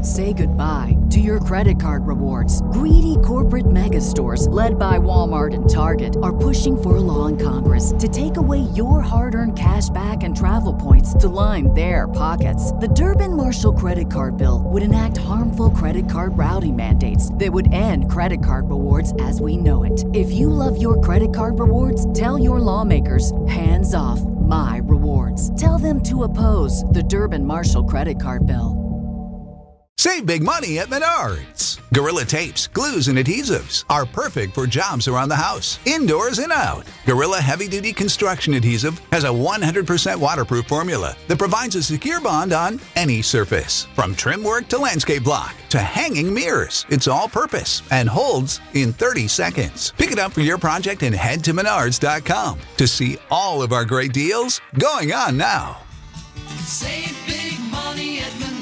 Say goodbye to your credit card rewards. Greedy corporate mega stores, led by Walmart and Target, are pushing for a law in Congress to take away your hard-earned cash back and travel points to line their pockets. The Durbin-Marshall credit card bill would enact harmful credit card routing mandates that would end credit card rewards as we know it. If you love your credit card rewards, tell your lawmakers, hands off my rewards. Tell them to oppose the Durbin-Marshall credit card bill. Save big money at Menards. Gorilla tapes, glues, and adhesives are perfect for jobs around the house, indoors and out. Gorilla Heavy Duty Construction Adhesive has a 100% waterproof formula that provides a secure bond on any surface. From trim work to landscape block to hanging mirrors, it's all purpose and holds in 30 seconds. Pick it up for your project and head to Menards.com to see all of our great deals going on now. Save big money at Menards.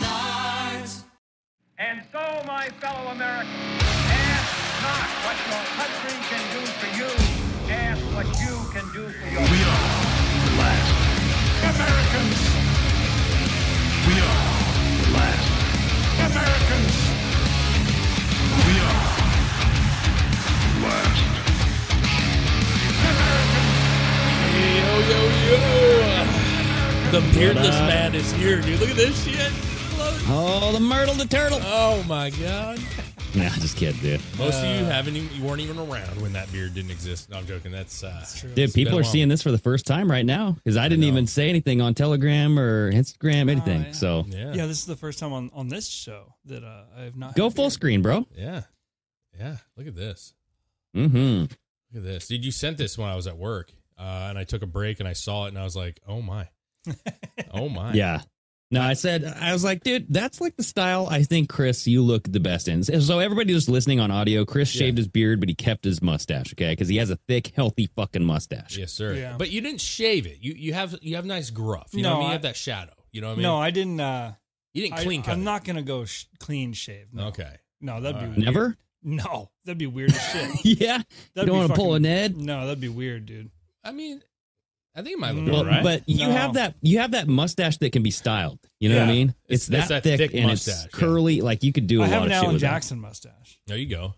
And so, my fellow Americans, ask not what your country can do for you. Ask what you can do for your We are the last Americans. We are the last Americans. We are the last Americans. Yo, yo, yo. The beardless man is here, dude. Look at this shit. Oh, the Myrtle the Turtle. Oh, my God. Nah, just kidding, dude. Most of you weren't even around when that beard didn't exist. No, I'm joking. That's true. Dude, people are seeing this for the first time right now because I didn't even say anything on Telegram or Instagram, anything. Yeah. So yeah, this is the first time on this show that I have not. Go full screen, bro. Yeah. Yeah. Look at this. Mm-hmm. Look at this. Dude, you sent this when I was at work, and I took a break and I saw it and I was like, oh, my. Oh, my. Yeah. No, I was like, dude, that's like the style I think, Chris, you look the best in. So everybody just listening on audio, Chris shaved his beard, but he kept his mustache, okay? Because he has a thick, healthy fucking mustache. Yes, sir. Yeah. But you didn't shave it. You have nice gruff. You know what I mean? You have that shadow. You know what I mean? No, I didn't. You didn't clean cut I'm it. not going to go clean shave. No. Okay. No, that'd be weird. Never? No, that'd be weird as shit. Yeah? You That'd don't be want to pull a fucking- Ned? No, that'd be weird, dude. I mean, I think it might look Well, all right. But you No. have that mustache that can be styled. You know what I Yeah. mean? It's It's that thick and mustache, it's curly. Like you could do a I lot have of an shit Alan with that. Jackson mustache. There you go.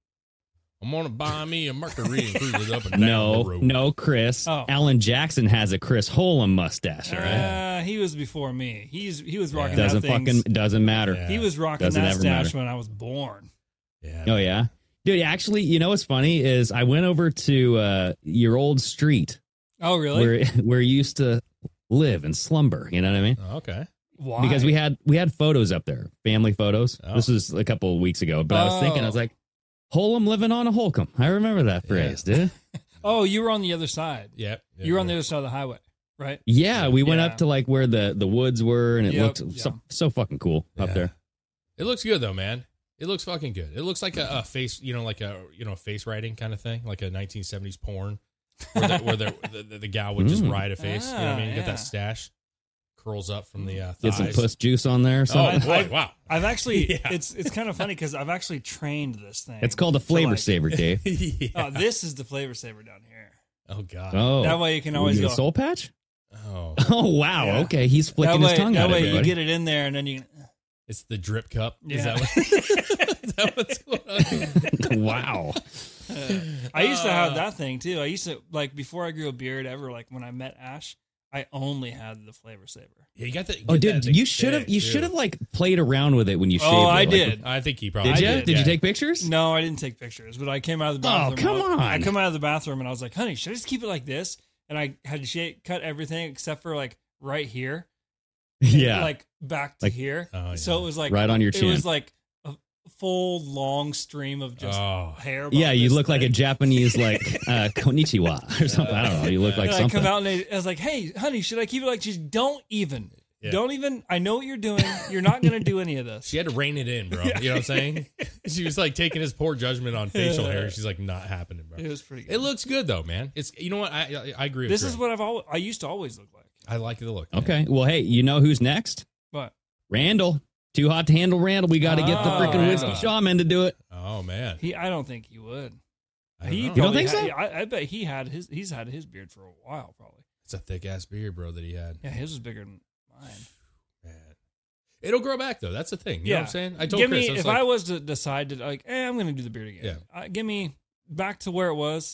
I'm going to buy me a Mercury and cruise it up and down the No, road. no, Chris. Oh. Alan Jackson has a Chris Holm mustache. All right, He was before me. He was rocking doesn't that thing. doesn't matter. Yeah. He was rocking Doesn't that ever stash matter. when I was born. Yeah. Oh yeah, dude. Actually, you know what's funny is I went over to your old street Oh, really? where you used to live and slumber. You know what I mean? Oh, okay. Why? Because we had photos up there, family photos. Oh. This was a couple of weeks ago, but I was thinking, I was like, Holcomb living on a Holcomb. I remember that phrase, dude. Oh, you were on the other side. Yep. You were on the other side of the highway, right? Yeah, we went Yeah. up to like where the woods were, and it Yep, looked yeah. so fucking cool up Yeah. there. It looks good though, man. It looks fucking good. It looks like a face, like a face writing kind of thing, like a 1970s porn, where the gal would just ride a face. You know what I mean? Get yeah. that stash curls up from the thighs. Get some puss juice on there or Oh something. boy! Wow. I've actually, Yeah. it's kind of funny because I've actually trained this thing. It's called a to, flavor like- saver, Dave. Yeah. Oh, this is the flavor saver down here. Oh god. Oh, That way you can always the go. soul patch. Oh, Oh wow, Yeah. okay, he's flicking his tongue that out. way you Everybody. get it in there, and then you. it's the drip cup. Is Yeah. that what? Is that what's going on? Wow. I used to have that thing too. I used to like before I grew a beard ever. Like when I met Ash, I only had the flavor saver. Yeah, you got the. Oh, get dude, that thing you should have thick, too. like played around with it when you shaved. Oh, it. I Like, did. I think he probably Did you? I did, Did you yeah. take pictures? No, I didn't take pictures, but I came out of the Oh, bathroom. come on. I come out of the bathroom and I was like, honey, should I just keep it like this? And I had to cut everything except for like right here. Yeah. Like back to Like- here. Oh, yeah. So it was like Right on your It chin. was like a full long stream of just Oh. hair. Yeah, behind you this look like a thing. Japanese like konnichiwa or something. I don't know. You look like And I something. come out and I was like, hey, honey, should I keep it like she's don't even. Yeah. Don't even. I know what you're doing. You're not going to do any of this. She had to rein it in, bro. You know what I'm saying? She was like taking his poor judgment on facial hair. She's like, not happening, bro. It was pretty good. It looks good though, man. It's you know what I agree. With This Trey. is what I used to always look like. I like the look. man. Okay. Well, hey, you know who's next? But Randall. Too hot to handle Randall. We got to get the Oh, freaking whiskey Randall. shaman to do it. Oh man. I don't think he would. I don't know. You don't probably think so? I bet he's had his beard for a while, probably. It's a thick ass beard, bro, that he had. Yeah, his was bigger than mine. Man. It'll grow back though. That's the thing. You know what I'm saying? I told give Chris, me if I was to decide to like, I'm going to do the beard again. Give me back to where it was.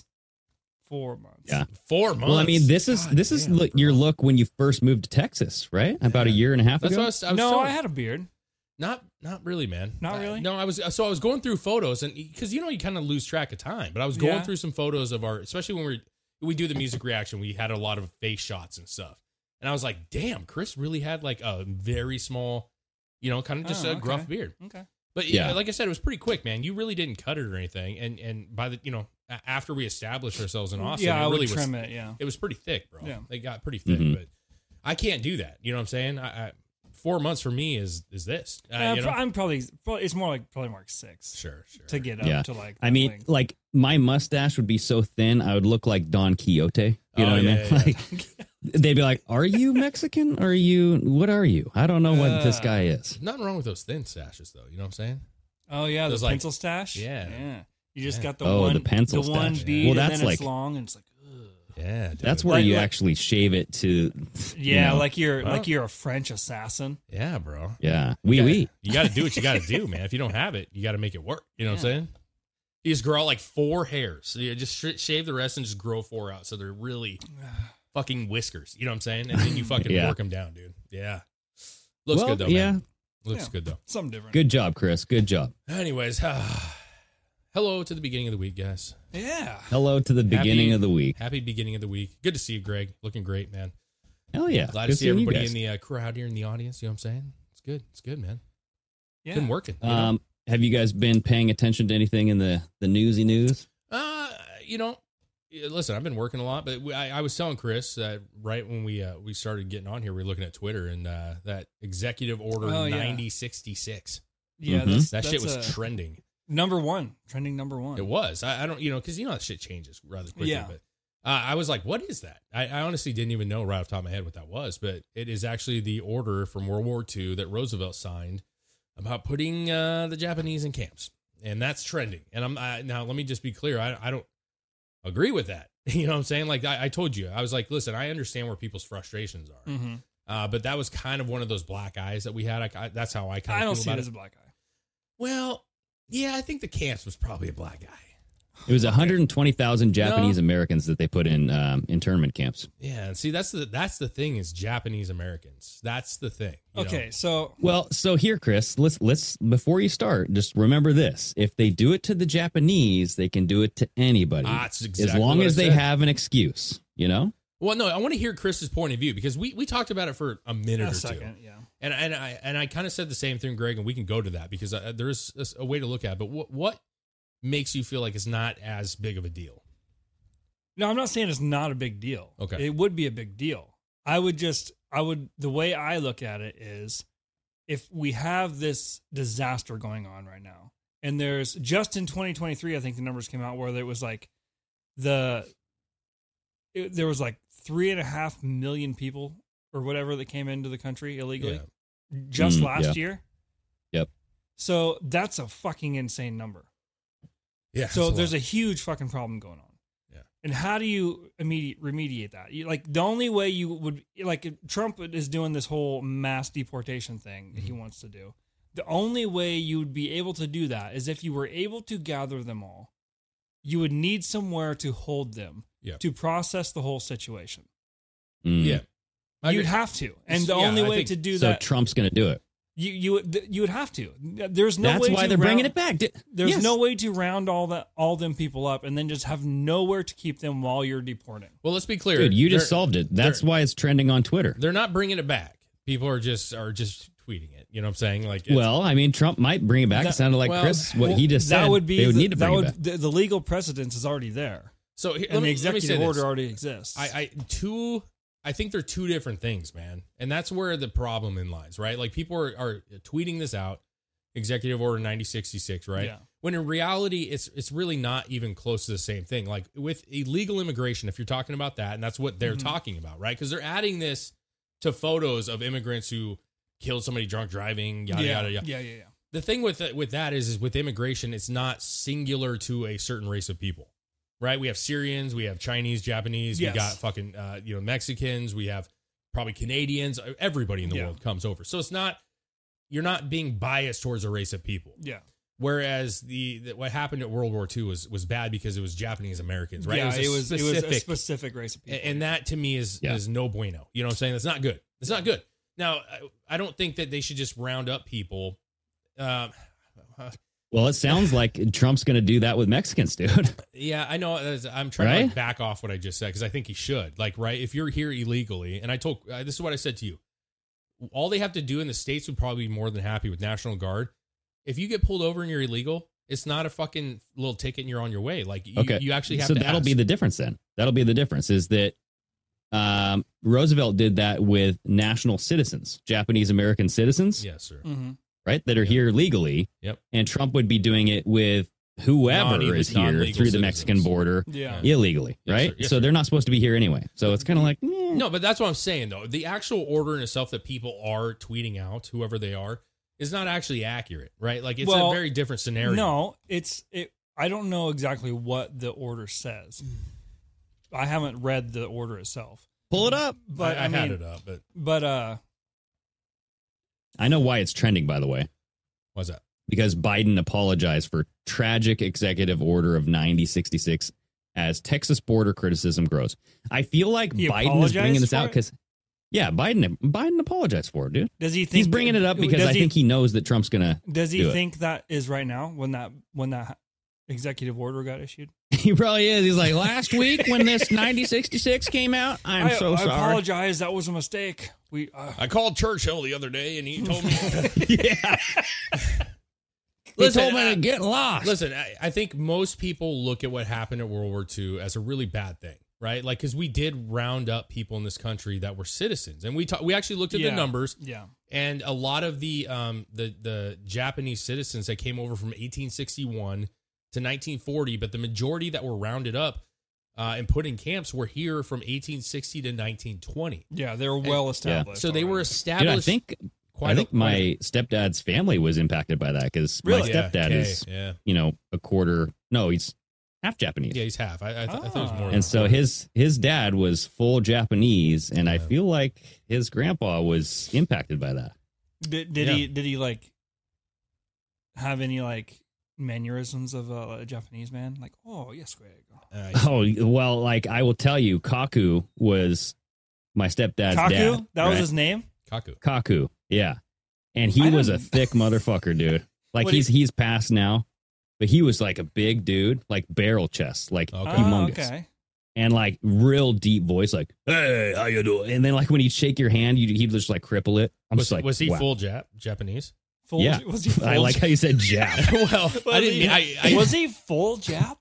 4 months. Yeah. 4 months. Well, I mean, this is your look when you first moved to Texas, right? About a year and a half ago. I had a beard. Not really, man. Not really? No, I was going through photos, and because you kind of lose track of time, but I was going through some photos of especially when we do the music reaction, we had a lot of face shots and stuff. And I was like, damn, Chris really had like a very small, kind of just a gruff beard. Okay. But like I said, it was pretty quick, man. You really didn't cut it or anything. And by the, after we established ourselves in Austin, I really would trim it. Yeah. It was pretty thick, bro. Yeah. It got pretty thick, Mm-hmm. but I can't do that. You know what I'm saying? 4 months for me is this. I'm probably it's more like 6. Sure. To get up to like. I mean, length. like my mustache would be so thin, I would look like Don Quixote. You know what I mean? Yeah. Like, they'd be like, "Are you Mexican? What are you? I don't know what this guy is." Nothing wrong with those thin stashes, though. You know what I'm saying? Oh yeah, Those, the like- pencil stash. Yeah. You just got the the pencil the one stash. bead, Well, and that's then it's like- long, and it's like. Ugh. Yeah, dude. That's where Like- you like- actually shave it to. Yeah, you know. like you're a French assassin. Yeah, bro. Yeah, oui. You got to do what you got to do, man. If you don't have it, you got to make it work. You know what I'm saying? You just grow out like 4 hairs. So you just shave the rest and just grow 4 out, so they're really fucking whiskers. You know what I'm saying? And then you fucking Yeah. work them down, dude. Yeah. Looks Well, good though. yeah. Man. Looks good though. Something different. Good job, Chris. Good job. Anyways, hello to the beginning of the week, guys. Yeah. Hello to the beginning of the week. Happy beginning of the week. Good to see you, Greg. Looking great, man. Hell yeah. Glad Good to see seeing you everybody guys. in the crowd here in the audience. You know what I'm saying? It's good. It's good, man. Yeah. Been working. You know? Have you guys been paying attention to anything in the newsy news? Listen, I've been working a lot, but I was telling Chris that right when we started getting on here, we were looking at Twitter and that executive order 9066. Yeah, Mhm. That shit that's was trending. number one, trending number one. It was. I don't, because that shit changes rather quickly. Yeah. But I was like, what is that? I honestly didn't even know right off the top of my head what that was, but it is actually the order from World War II that Roosevelt signed about putting the Japanese in camps, and that's trending. And now let me just be clear. I don't agree with that. You know what I'm saying? Like I told you, I was like, listen, I understand where people's frustrations are, Mm-hmm. but that was kind of one of those black eyes that we had. That's how I kind of I don't feel see about it as a black eye. Well, yeah, I think the camps was probably a black guy. It was 120,000 Japanese Americans that they put in internment camps. Yeah, and see that's the thing is Japanese Americans. That's the thing. you Okay, know? so Well, so here, Chris, let's before you start, just remember this: if they do it to the Japanese, they can do it to anybody, That's exactly as long what as I they said. have an excuse. You know? Well, no, I want to hear Chris's point of view because we talked about it for a minute a or second, two, yeah. and I kind of said the same thing, Greg, and we can go to that because there is a way to look at it. But what makes you feel like it's not as big of a deal? No, I'm not saying it's not a big deal. Okay. It would be a big deal. The way I look at it is if we have this disaster going on right now, and there's just in 2023, I think the numbers came out where there was like there was like 3.5 million people or whatever that came into the country illegally just last year. Yep. So that's a fucking insane number. Yeah. So there's a huge fucking problem going on. Yeah. And how do you remediate that? The only way you would, Trump is doing this whole mass deportation thing that he wants to do. The only way you would be able to do that is if you were able to gather them all. You would need somewhere to hold them to process the whole situation. Yeah. You'd have to. And the only way to do so that. Trump's going to do it. You would have to. There's no That's way why to they're bringing it back. There's no way to round all them people up and then just have nowhere to keep them while you're deporting. Well, let's be clear. Dude, you just solved it. That's why it's trending on Twitter. They're not bringing it back. People are just tweeting it. You know what I'm saying? Like, Well, I mean, Trump might bring it back. It sounded like Chris, what he just said. That would be they would need to bring it back. the legal precedence is already there. So and the executive order already exists. I think they're two different things, man. And that's where the problem lies, right? Like people are tweeting this out, Executive Order 9066, right? Yeah. When in reality, it's really not even close to the same thing. Like with illegal immigration, if you're talking about that, and that's what they're talking about, right? Because they're adding this to photos of immigrants who killed somebody drunk driving, yada, yada, yada. Yeah. The thing with that is with immigration, it's not singular to a certain race of people. Right, we have Syrians, we have Chinese, Japanese, Yes. we got fucking Mexicans, we have probably Canadians. Everybody in the world comes over, so it's not you're not being biased towards a race of people. Yeah. Whereas what happened at World War II was bad because it was Japanese Americans, right? Yeah, it was a specific race of people. and that to me is no bueno. You know what I'm saying? That's not good. It's not good. Now, I don't think that they should just round up people. Well, it sounds like Trump's going to do that with Mexicans, dude. Yeah, I know. I'm trying to back off what I just said because I think he should. Like, right, if you're here illegally, and I told this is what I said to you. All they have to do in the States would probably be more than happy with National Guard. If you get pulled over and you're illegal, it's not a fucking little ticket and you're on your way. Like, you actually have to. So that'll ask. be the difference then. That'll be the difference is that Roosevelt did that with national citizens, Japanese American citizens. Yes, sir. Mm-hmm. Right? That are here legally. Yep. And Trump would be doing it with whoever is here non-legal through the citizens. Mexican border illegally. Yes, right? sir. Yes, so sir. they're not supposed to be here anyway. So it's kind of like, No, but that's what I'm saying, though. The actual order in itself that people are tweeting out, whoever they are, is not actually accurate, right? Like, it's a very different scenario. No, I don't know exactly what the order says. I haven't read the order itself. pull it up. But I mean, had it up, but I know why it's trending, by the way. what's that? Because Biden apologized for tragic executive order of 9066 as Texas border criticism grows. I feel like He Biden is bringing this apologized out for it? because, Biden apologized for it, dude. does he think He's bringing it up because I think he knows that Trump's gonna. Does he do it. think that is right now when that executive order got issued? He probably is. He's like, last week when this 9066 came out, I'm so I sorry. apologize. That was a mistake. I called Churchill the other day, and he told me. Yeah. He told me to get lost. Listen, I think most people look at what happened at World War II as a really bad thing, right? Like, because we did round up people in this country that were citizens, and we actually looked at the numbers. Yeah, and a lot of the Japanese citizens that came over from 1861 to 1940, but the majority that were rounded up and put in camps were here from 1860 to 1920. Yeah, they were well established. So they were Dude, established. I think my stepdad's family was impacted by that because my stepdad is, a quarter. No, he's half Japanese. Yeah, he's half. I thought it was more. And so his dad was full Japanese, and I feel like his grandpa was impacted by that. Did he like have any like mannerisms of a Japanese man? Like, oh yes, Greg. Oh well, like I will tell you, Kaku was my stepdad's dad. That was his name. Kaku, yeah, and he was a thick motherfucker, dude. Like he's passed now, but he was like a big dude, like barrel chest, like humongous, and like real deep voice, like "Hey, how you doing?" And then like when he'd shake your hand, he'd just like cripple it. Was he wow. full Japanese? Yeah, was he full I like how you said Jap. Well, I didn't mean. Was he full Jap?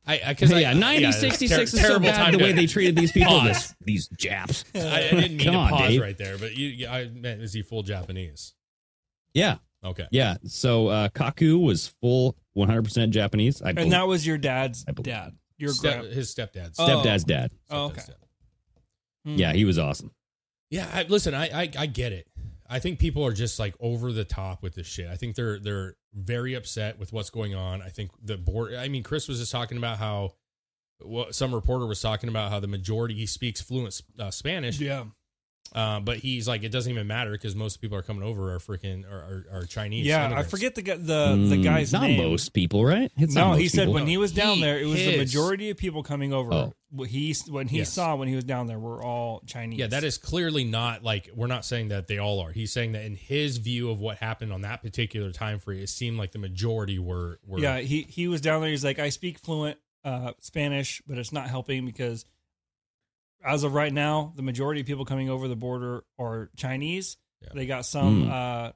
9066 is so bad the way they treated these people. These Japs. I didn't mean to pause Dave. right there, but I meant, is he full Japanese? Yeah. Okay. Yeah. So Kaku was full 100% Japanese. And that was your dad's dad. Your his stepdad's stepdad's dad. Oh, okay. Yeah, he was awesome. Yeah, listen, I get it. I think people are just like over the top with this shit. I think they're very upset with what's going on. I think the board. I mean, Chris was just talking about how some reporter was talking about how the majority he speaks fluent Spanish. Yeah. But he's like, it doesn't even matter because most people are coming over are freaking are Chinese. Yeah, immigrants. I forget the guy's name. Not most people, right? He said when he was down there, it was the his- majority of people coming over. Oh. When he saw when he was down there were all Chinese. Yeah, that is clearly not like we're not saying that they all are. He's saying that in his view of what happened on that particular time frame, it seemed like the majority were. Yeah, he was down there. He's like, I speak fluent Spanish, but it's not helping because as of right now, the majority of people coming over the border are Chinese. Yeah. They got some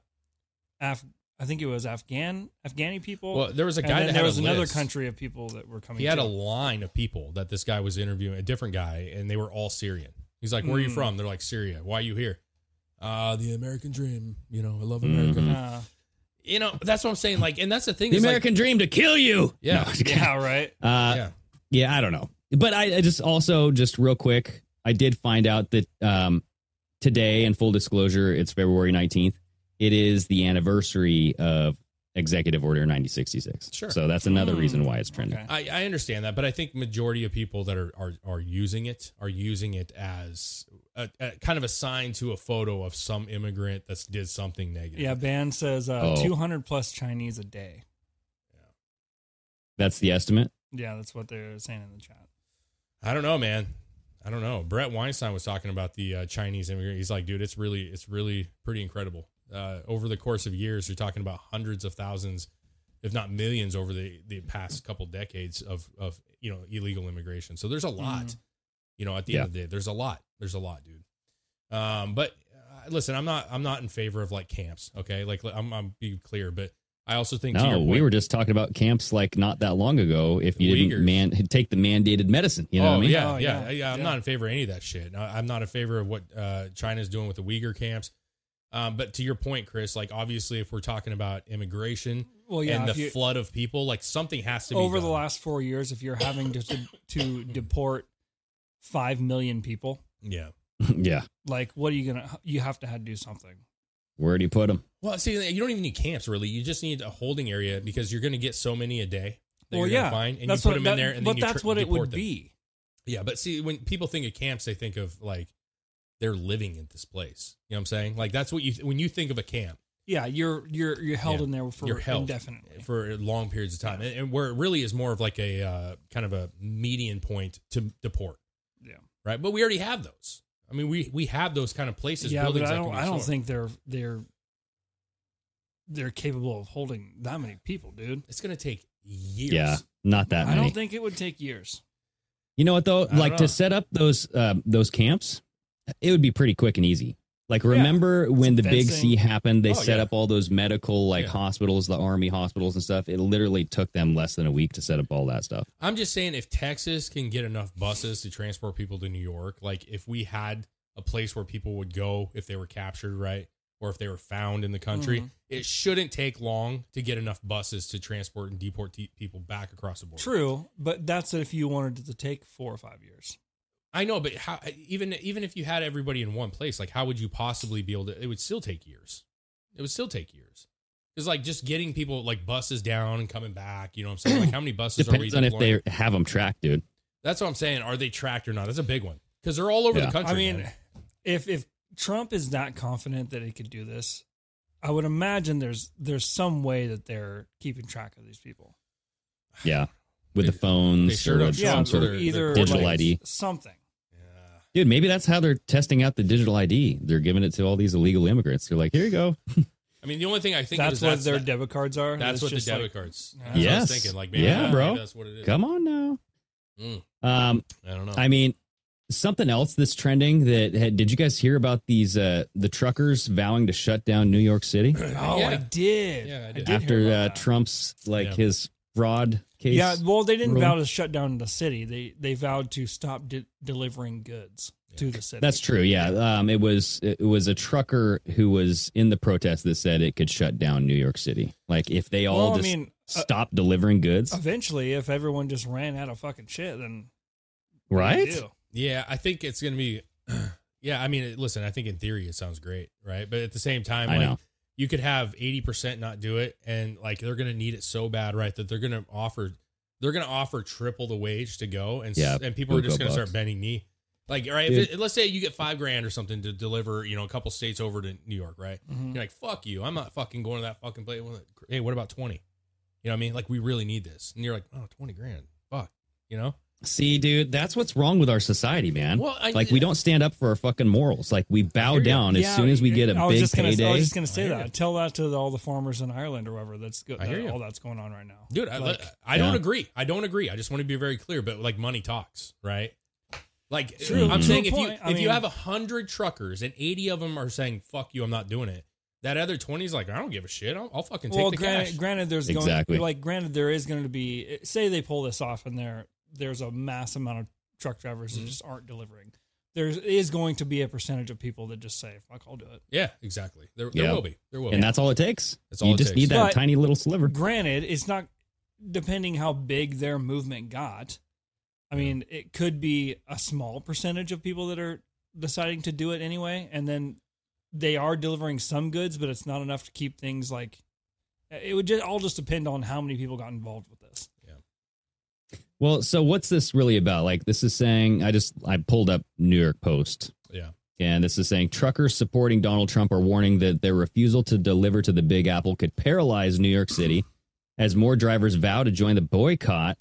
I think it was Afghani people. Well, there was a guy. And that there had was a another list. country of people that were coming. He had a line of people that this guy was interviewing, a different guy, and they were all Syrian. He's like, "Where are you from?" They're like, "Syria." "Why are you here?" The American dream. I love America. That's what I'm saying. Like, and that's the thing. The American dream to kill you. Yeah. No, yeah. Right. Yeah. I don't know, but I just also just real quick, I did find out that today, in full disclosure, it's February 19th. It is the anniversary of Executive Order 9066. Sure. So that's another reason why it's trending. Okay. I understand that, but I think majority of people that are using it as a kind of a sign to a photo of some immigrant that did something negative. Yeah, Ban says 200 plus Chinese a day. That's the estimate? Yeah, that's what they're saying in the chat. I don't know, man. I don't know. Brett Weinstein was talking about the Chinese immigrant. He's like, dude, it's really pretty incredible. Over the course of years, you're talking about hundreds of thousands, if not millions, over the past couple decades of illegal immigration. So there's a lot. At the end of the day, there's a lot, dude. But listen, I'm not in favor of like camps. Okay, like I'm being clear, but I also think we were just talking about camps like not that long ago. If you didn't take the mandated medicine, you know what I mean? Yeah. I'm not in favor of any of that shit. I'm not in favor of what China's doing with the Uyghur camps. But to your point, Chris, like obviously, if we're talking about immigration and the flood of people, like something has to be over done. The last 4 years. If you're having to deport 5 million people, yeah, like what are you gonna? You have to do something. Where do you put them? Well, see, you don't even need camps, really. You just need a holding area because you're going to get so many a day that you're going to find, and you put them in there, and then you that's what it would be. Yeah, but see, when people think of camps, they think of like they're living in this place. You know what I'm saying? Like that's what when you think of a camp. Yeah, you're held in there for indefinitely for long periods of time, and where it really is more of like a kind of a median point to deport. Yeah, right. But we already have those. I mean, we have those kind of places. Yeah, but I don't think they're capable of holding that many people, dude. It's going to take years. Yeah, not that many. I don't think it would take years. You know what though? Like to set up those camps, it would be pretty quick and easy. Like remember when the Big C happened, they set up all those medical hospitals, the Army hospitals and stuff. It literally took them less than a week to set up all that stuff. I'm just saying if Texas can get enough buses to transport people to New York, like if we had a place where people would go if they were captured, right? Or if they were found in the country, it shouldn't take long to get enough buses to transport and deport people back across the border. True, but that's if you wanted it to take 4 or 5 years. I know, but how? Even if you had everybody in one place, like how would you possibly be able to? It would still take years. It would still take years. It's like just getting people like buses down and coming back. You know what I'm saying? Like how many buses are we? Depends on if they have them tracked, dude. That's what I'm saying. Are they tracked or not? That's a big one because they're all over the country. I mean, if Trump is that confident that he could do this, I would imagine there's some way that they're keeping track of these people. Yeah, with the phones or some sort of either digital ID, something. Dude, maybe that's how they're testing out the digital ID. They're giving it to all these illegal immigrants. They're like, here you go. I mean, the only thing I think that's what their debit cards are. That's what the debit cards. Yes. What I was thinking. Like, maybe bro. Maybe that's what it is. Come on now. I don't know. I mean, something else that's trending did you guys hear about these the truckers vowing to shut down New York City? I did. Yeah, I did. After Trump's his fraud case. Yeah, well, they didn't vow to shut down the city. They vowed to stop delivering goods to the city. That's true. Yeah, it was a trucker who was in the protest that said it could shut down New York City. Like if they all stop delivering goods. Eventually, if everyone just ran out of fucking shit, then right? Yeah, I think it's going to be. Yeah, I mean, listen, I think in theory it sounds great, right? But at the same time, I know. You could have 80% not do it, and like they're going to need it so bad, right? That they're going to offer triple the wage to go, and people are just going to start bending knee. Like, all right, let's say you get $5,000 or something to deliver, a couple states over to New York, right? Mm-hmm. You're like, fuck you, I'm not fucking going to that fucking place. Hey, what about 20? You know what I mean? Like, we really need this, and you're like, oh, $20,000, fuck, See, dude, that's what's wrong with our society, man. Well, we don't stand up for our fucking morals. Like, we bow down as soon as we get a big payday. I was just going to say that. Tell that to all the farmers in Ireland or wherever all that's going on right now. Dude, I don't agree. I just want to be very clear, but like money talks, right? Like, I'm saying if you have 100 truckers and 80 of them are saying, fuck you, I'm not doing it. That other 20 is like, I don't give a shit. I'll fucking take the cash. Granted, there is going to be, say they pull this off and there's a mass amount of truck drivers that just aren't delivering. There is going to be a percentage of people that just say, fuck, I'll do it. Yeah, exactly. There will be. And that's all it takes. You just need that tiny little sliver. Granted, it's not, depending how big their movement got, I mean, it could be a small percentage of people that are deciding to do it anyway, and then they are delivering some goods, but it's not enough to keep things like It would just all depend on how many people got involved with this. Yeah. Well, so what's this really about? Like, this is saying, I pulled up New York Post. Yeah. And this is saying truckers supporting Donald Trump are warning that their refusal to deliver to the Big Apple could paralyze New York City as more drivers vow to join the boycott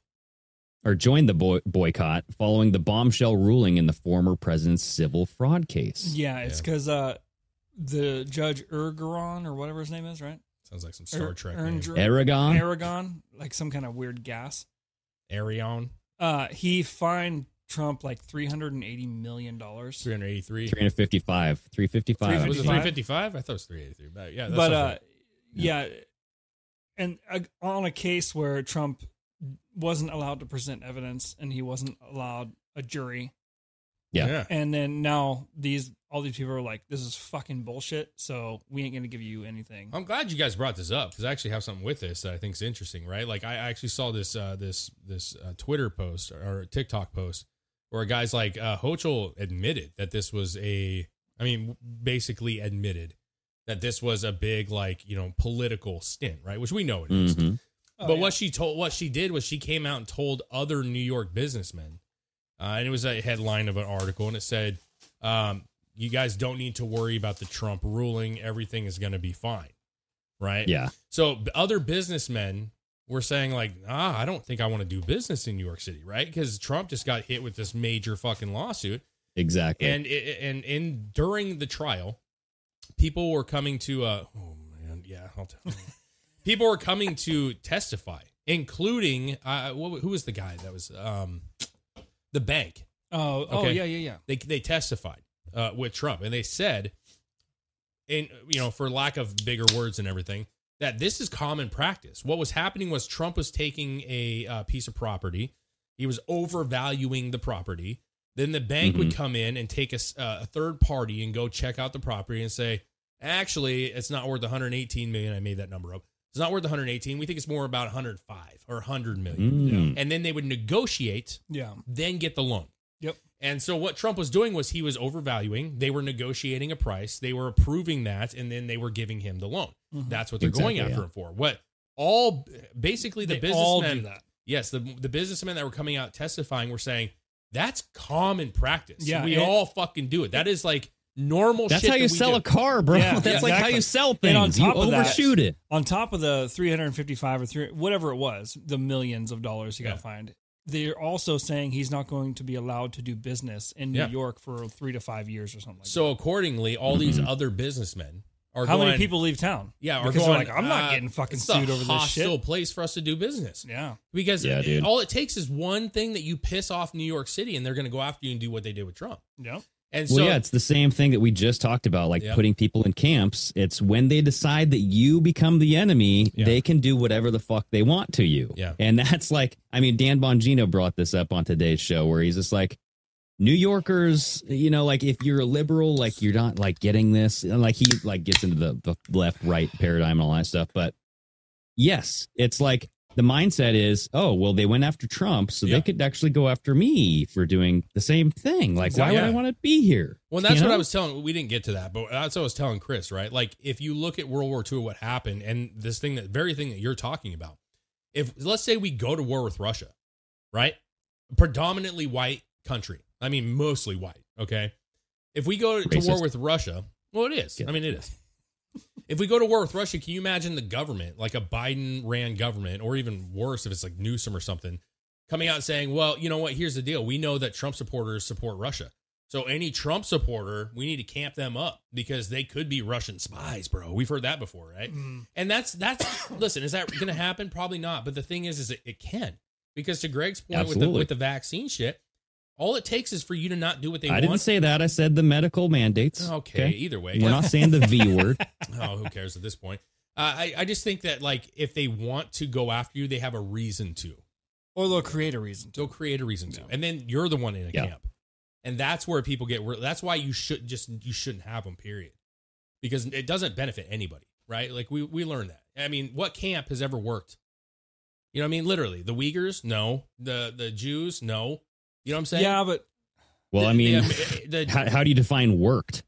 following the bombshell ruling in the former president's civil fraud case. Yeah, it's because the Judge Ergeron or whatever his name is, right? Sounds like some Star Trek name. Aragon, like some kind of weird gas. Arion. He fined Trump like $380 million. 383. 355. 355. Was it 355? I thought it was 383. But yeah, that's yeah. And on a case where Trump wasn't allowed to present evidence and he wasn't allowed a jury. Yeah. And then now all these people are like, this is fucking bullshit, so we ain't going to give you anything. I'm glad you guys brought this up because I actually have something with this that I think is interesting, right? Like I actually saw this Twitter post or TikTok post where a guy's like, Hochul admitted that this was basically admitted that this was a big, like, political stint, right? Which we know it is. Mm-hmm. But what she did was she came out and told other New York businessmen, and it was a headline of an article, and it said, you guys don't need to worry about the Trump ruling. Everything is going to be fine. Right? Yeah. So other businessmen were saying like, I don't think I want to do business in New York City, right? Because Trump just got hit with this major fucking lawsuit. Exactly. And during the trial, people were coming to, people were coming to testify, including, who was the guy that was, the bank. Yeah. They testified with Trump, and they said, and for lack of bigger words and everything, that this is common practice. What was happening was Trump was taking a piece of property. He was overvaluing the property. Then the bank would come in and take a third party and go check out the property and say, actually, it's not worth 118 million. I made that number up. It's not worth 118. We think it's more about 105 or 100 million. And then they would negotiate, then get the loan. Yep. And so what Trump was doing was he was overvaluing. They were negotiating a price. They were approving that, and then they were giving him the loan. That's what they're going after him for. Basically the businessmen all do that. Yes, the businessmen that were coming out testifying were saying that's common practice. Yeah, we all fucking do it. That is like normal That's shit. how you sell a car, bro. Yeah, That's like how you sell things. And on top you of that, overshoot it. On top of the 355 or whatever it was, the millions of dollars he got fined, they're also saying he's not going to be allowed to do business in New York for 3 to 5 years or something like that. So accordingly, all these other businessmen are How going, many people leave town? Yeah, because they're like, I'm not getting fucking sued over this shit. It's a hostile place for us to do business. Yeah. Because all it takes is one thing that you piss off New York City, and they're going to go after you and do what they did with Trump. Yeah. And so, it's the same thing that we just talked about, like putting people in camps. It's when they decide that you become the enemy, they can do whatever the fuck they want to you. Yeah. And that's like, Dan Bongino brought this up on today's show where he's just like, New Yorkers, like if you're a liberal, like you're not like getting this, and like he like gets into the left right paradigm and all that stuff. But yes, it's like the mindset is, oh, well, they went after Trump, so they could actually go after me for doing the same thing. Like, why would I want to be here? Well, that's what I was telling. We didn't get to that, but that's what I was telling Chris, right? Like, if you look at World War II, what happened, and this thing, that very thing that you're talking about, if let's say we go to war with Russia, right? Predominantly white country. I mean, mostly white. Okay. If we go to war with Russia, well, it is. I mean, it is. If we go to war with Russia, can you imagine the government, like a Biden-ran government, or even worse if it's like Newsom or something, coming out and saying, well, you know what, here's the deal. We know that Trump supporters support Russia. So any Trump supporter, we need to camp them up because they could be Russian spies, bro. We've heard that before, right? And that's listen, is that going to happen? Probably not. But the thing is it can. Because to Greg's point with the vaccine shit, all it takes is for you to not do what they want. I didn't say that. I said the medical mandates. Okay, either way. We're not saying the V word. Oh, who cares at this point? I just think that, like, if they want to go after you, they have a reason to. Or they'll create a reason to. And then you're the one in a camp. And that's where people get, that's why you shouldn't have them, period. Because it doesn't benefit anybody, right? Like, we learned that. I mean, what camp has ever worked? You know what I mean? Literally. The Uyghurs? No. The Jews? No. You know what I'm saying? Yeah, but... Well, I mean, how do you define worked?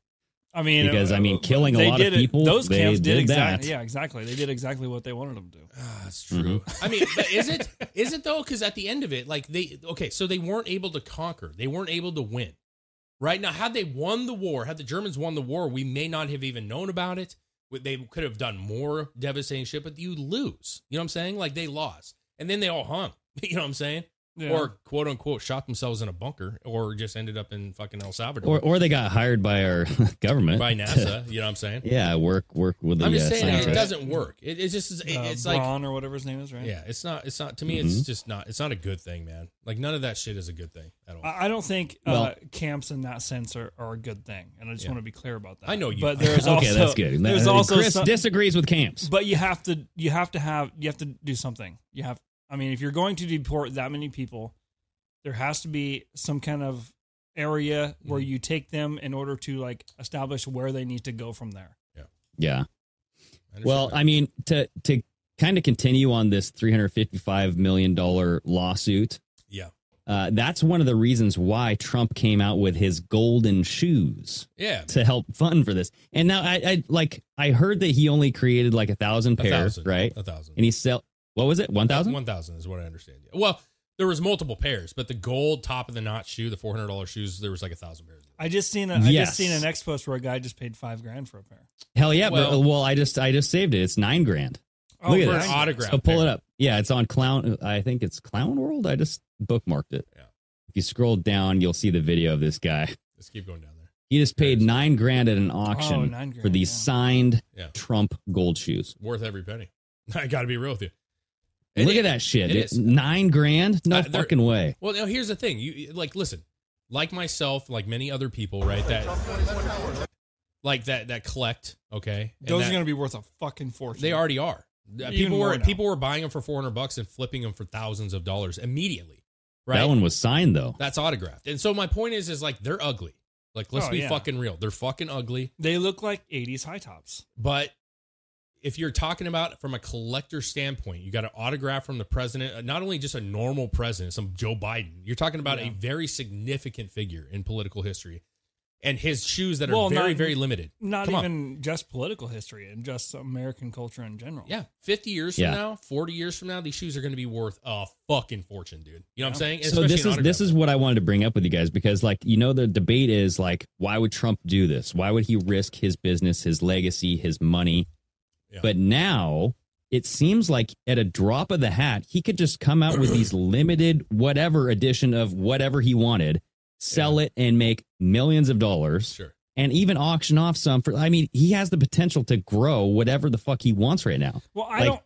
I mean, because killing a lot of people. Those camps did exactly. that. Yeah, exactly. They did exactly what they wanted them to. That's true. Mm-hmm. I mean, but is it though? Because at the end of it, like so they weren't able to conquer. They weren't able to win. Right now, had they won the war, had the Germans won the war, we may not have even known about it. They could have done more devastating shit, but you lose. You know what I'm saying? Like they lost, and then they all hung. You know what I'm saying? Yeah. Or quote unquote shot themselves in a bunker, or just ended up in fucking El Salvador, or they got hired by our government, by NASA. You know what I'm saying? Yeah, work with the. I'm just saying scientists. it doesn't work. It's just it's like Braun or whatever his name is, right? Yeah, it's not. To me, it's just not. It's not a good thing, man. Like none of that shit is a good thing at all. I don't think camps in that sense are a good thing, and I just want to be clear about that. I know you. But there's okay, also, that's good. There's also Chris disagrees with camps, but you have to do something. I mean, if you're going to deport that many people, there has to be some kind of area where you take them in order to like establish where they need to go from there. Yeah. Well, I mean, to kind of continue on this $355 million lawsuit. Yeah. That's one of the reasons why Trump came out with his golden shoes. Yeah. To help fund for this. And now I heard that he only created like 1,000 pairs, right? 1,000. And he what was it? 1,000? 1,000 is what I understand. Well, there was multiple pairs, but the gold top of the notch shoe, the $400 shoes, there was like 1,000 pairs. I just seen an X post where a guy just paid $5,000 for a pair. Hell yeah! Well, I just saved it. It's $9,000. Oh, look at for this. An autograph. So pull it up. Yeah, it's on Clown. I think it's Clown World. I just bookmarked it. Yeah. If you scroll down, you'll see the video of this guy. Let's keep going down there. He just paid $9,000 at an auction for these signed Trump gold shoes. Worth every penny. I got to be real with you. Look at that shit. $9,000? No fucking way. Well, now here's the thing. You listen, like myself, like many other people, right? That collect. Okay, those are going to be worth a fucking fortune. They already are. People were buying them for $400 and flipping them for thousands of dollars immediately. Right. That one was signed though. That's autographed. And so my point is like they're ugly. Like let's be fucking real. They're fucking ugly. They look like 80s high tops. But if you're talking about from a collector standpoint, you got an autograph from the president, not only just a normal president, some Joe Biden. You're talking about a very significant figure in political history, and his shoes that are very, very limited. Not even just political history and just American culture in general. Yeah, 50 years from now, 40 years from now, these shoes are going to be worth a fucking fortune, dude. You know what I'm saying? So this is what I wanted to bring up with you guys because, like, the debate is like, why would Trump do this? Why would he risk his business, his legacy, his money? Yeah. But now it seems like at a drop of the hat, he could just come out with these limited whatever edition of whatever he wanted, sell it and make millions of dollars. Sure. And even auction off some for, I mean, he has the potential to grow whatever the fuck he wants right now. Well,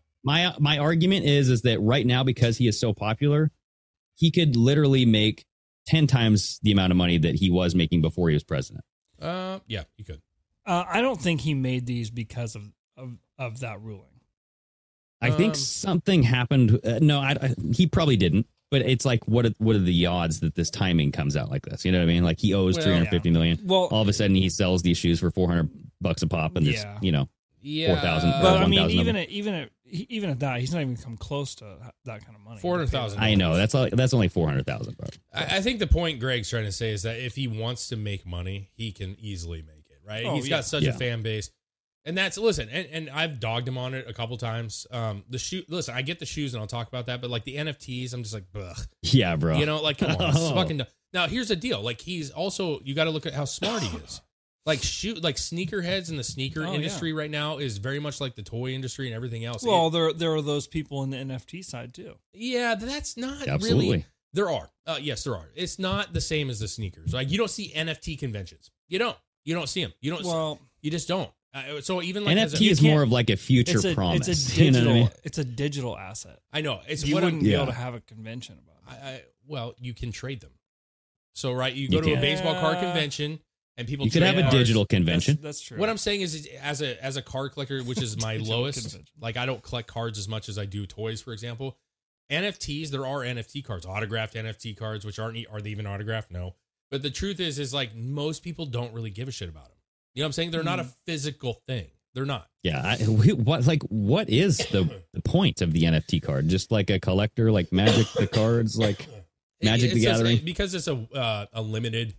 my argument is that right now, because he is so popular, he could literally make 10 times the amount of money that he was making before he was president. Yeah, he could. I don't think he made these because of that ruling. I think something happened. He probably didn't. But it's like, what are the odds that this timing comes out like this? You know what I mean? Like he owes $350 million. Well, all of a sudden he sells these shoes for $400 a pop, and there's 4,000. But I mean, even at that, he's not even come close to that kind of money. 400,000. I know that's only 400,000. I think the point Greg's trying to say is that if he wants to make money, he can easily make it. Right? He's got such a fan base. And that's, listen, and I've dogged him on it a couple times. Listen, I get the shoes and I'll talk about that, but like the NFTs, I'm just like, ugh. Yeah, bro. You know, like, come on. It's fucking dumb. Now, here's the deal. Like, he's also, you got to look at how smart he is. Like, sneakerheads in the sneaker industry right now is very much like the toy industry and everything else. Well, there are those people in the NFT side too. Yeah, that's not Absolutely. Really. There are. Yes, there are. It's not the same as the sneakers. Like, you don't see NFT conventions. You don't see them. You just don't. So even like NFT is more of like a future promise. It's a digital. You know what I mean? It's a digital asset. I know. You wouldn't be able to have a convention about it. Well, you can trade them. So you go to a baseball card convention and people. You could have a digital convention. That's true. What I'm saying is, as a card collector, which is my lowest. Convention. Like I don't collect cards as much as I do toys, for example. NFTs, there are NFT cards, autographed NFT cards, which are they even autographed? No. But the truth is like most people don't really give a shit about them. You know what I'm saying? They're not a physical thing. They're not. Yeah. What is the point of the NFT card? Just like a collector, like Magic the cards, like Magic the Gathering? Because it's a limited.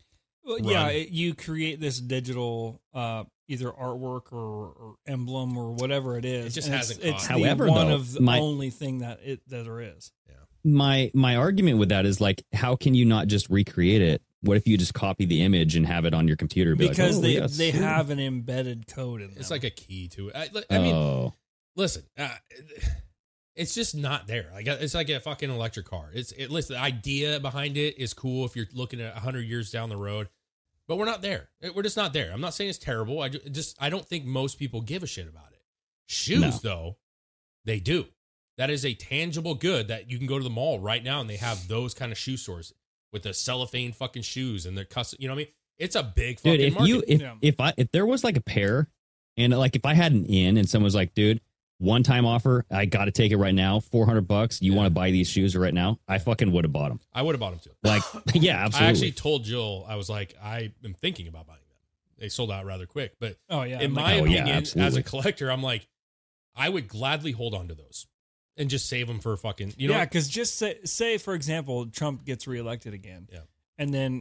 Well, yeah, you create this digital either artwork or emblem or whatever it is. It just hasn't caught. It's However, one though, of the only thing that there is. Yeah. My argument with that is like, how can you not just recreate it? What if you just copy the image and have it on your computer? Because like, they have an embedded code in them. It's like a key to it. I mean, listen, it's just not there. Like it's like a fucking electric car. Listen, the idea behind it is cool if you're looking at 100 years down the road, but we're not there. We're just not there. I'm not saying it's terrible. I don't think most people give a shit about it. Shoes, though, they do. That is a tangible good that you can go to the mall right now and they have those kind of shoe stores with the cellophane fucking shoes and they're custom. You know what I mean? It's a big fucking market. If there was like a pair and like if I had an in and someone was like, dude, one time offer, I got to take it right now, $400. You want to buy these shoes right now? I fucking would have bought them. I would have bought them too. Like, yeah, absolutely. I actually told Jill, I was like, I am thinking about buying them. They sold out rather quick, but in my opinion, as a collector, I'm like, I would gladly hold on to those and just save them for fucking, you know. Yeah, because just say, for example, Trump gets reelected again. Yeah. And then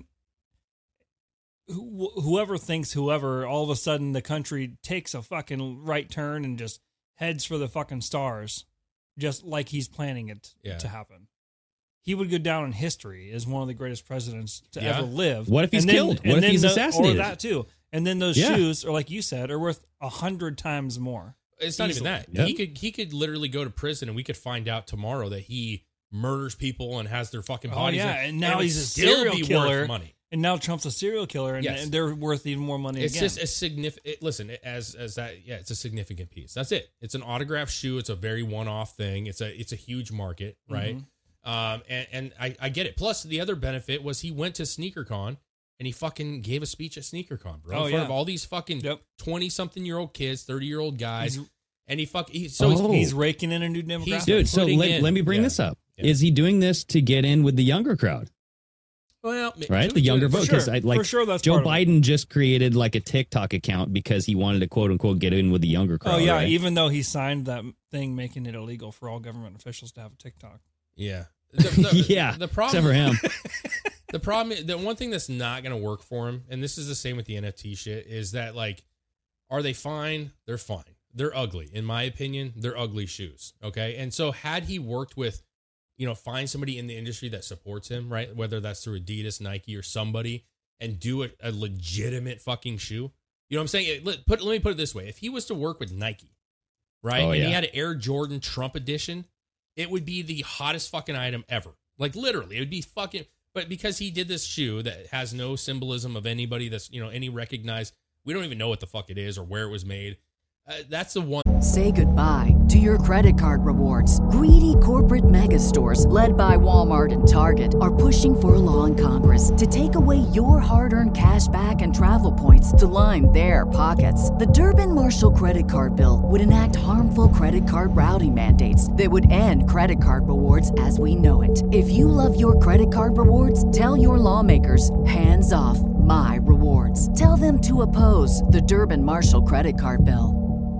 whoever all of a sudden the country takes a fucking right turn and just heads for the fucking stars, just like he's planning it to happen. He would go down in history as one of the greatest presidents to ever live. What if he's killed? What if he's assassinated? Or that too. And then those shoes, or like you said, are worth 100 times more. It's not even that. Yep. He could literally go to prison and we could find out tomorrow that he murders people and has their fucking bodies. Oh, yeah. And now he's a serial killer. Money. And now Trump's a serial killer, and they're worth even more money. It's just a significant. Listen, as that, it's a significant piece. That's it. It's an autographed shoe. It's a very one-off thing. It's a huge market, right? And I get it. Plus, the other benefit was he went to SneakerCon and he fucking gave a speech at SneakerCon, bro, in front of all these fucking 20-something-year-old kids, 30-year-old guys, and he's raking in a new demographic. Dude, so let me bring this up. Yeah. Is he doing this to get in with the younger crowd? Well, right, the younger vote. Because for sure, that's Joe Biden just created like a TikTok account because he wanted to quote unquote get in with the younger crowd. Oh yeah, right? Even though he signed that thing making it illegal for all government officials to have a TikTok. Yeah, the problem, except for him. The problem, the one thing that's not going to work for him, and this is the same with the NFT shit, is that like, are they fine? They're fine. They're ugly, in my opinion. They're ugly shoes. Okay, and so had he worked with, find somebody in the industry that supports him, right? Whether that's through Adidas, Nike, or somebody, and do a legitimate fucking shoe. You know what I'm saying? Let me put it this way: if he was to work with Nike, right, and he had an Air Jordan Trump edition, it would be the hottest fucking item ever. Like literally, it would be fucking. But because he did this shoe that has no symbolism of anybody that's, any recognized, we don't even know what the fuck it is or where it was made. That's the one. Say goodbye to your credit card rewards. Greedy corporate mega stores, led by Walmart and Target, are pushing for a law in Congress to take away your hard-earned cash back and travel points to line their pockets. The Durbin-Marshall credit card bill would enact harmful credit card routing mandates that would end credit card rewards as we know it. If you love your credit card rewards, tell your lawmakers, hands off my rewards. Tell them to oppose the Durbin-Marshall credit card bill.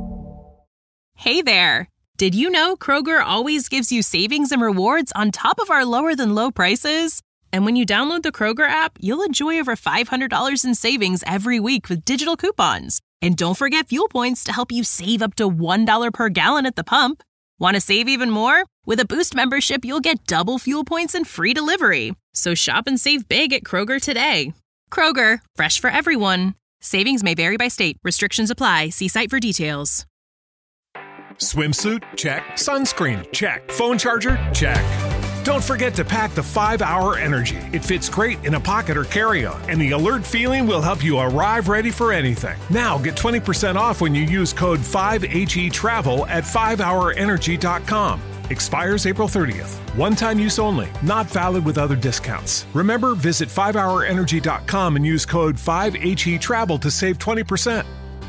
Hey there! Did you know Kroger always gives you savings and rewards on top of our lower-than-low prices? And when you download the Kroger app, you'll enjoy over $500 in savings every week with digital coupons. And don't forget fuel points to help you save up to $1 per gallon at the pump. Want to save even more? With a Boost membership, you'll get double fuel points and free delivery. So shop and save big at Kroger today. Kroger, fresh for everyone. Savings may vary by state. Restrictions apply. See site for details. Swimsuit? Check. Sunscreen? Check. Phone charger? Check. Don't forget to pack the 5-Hour Energy. It fits great in a pocket or carry-on, and the alert feeling will help you arrive ready for anything. Now get 20% off when you use code 5HETRAVEL at 5hourenergy.com. Expires April 30th. One-time use only. Not valid with other discounts. Remember, visit 5hourenergy.com and use code 5HETRAVEL to save 20%.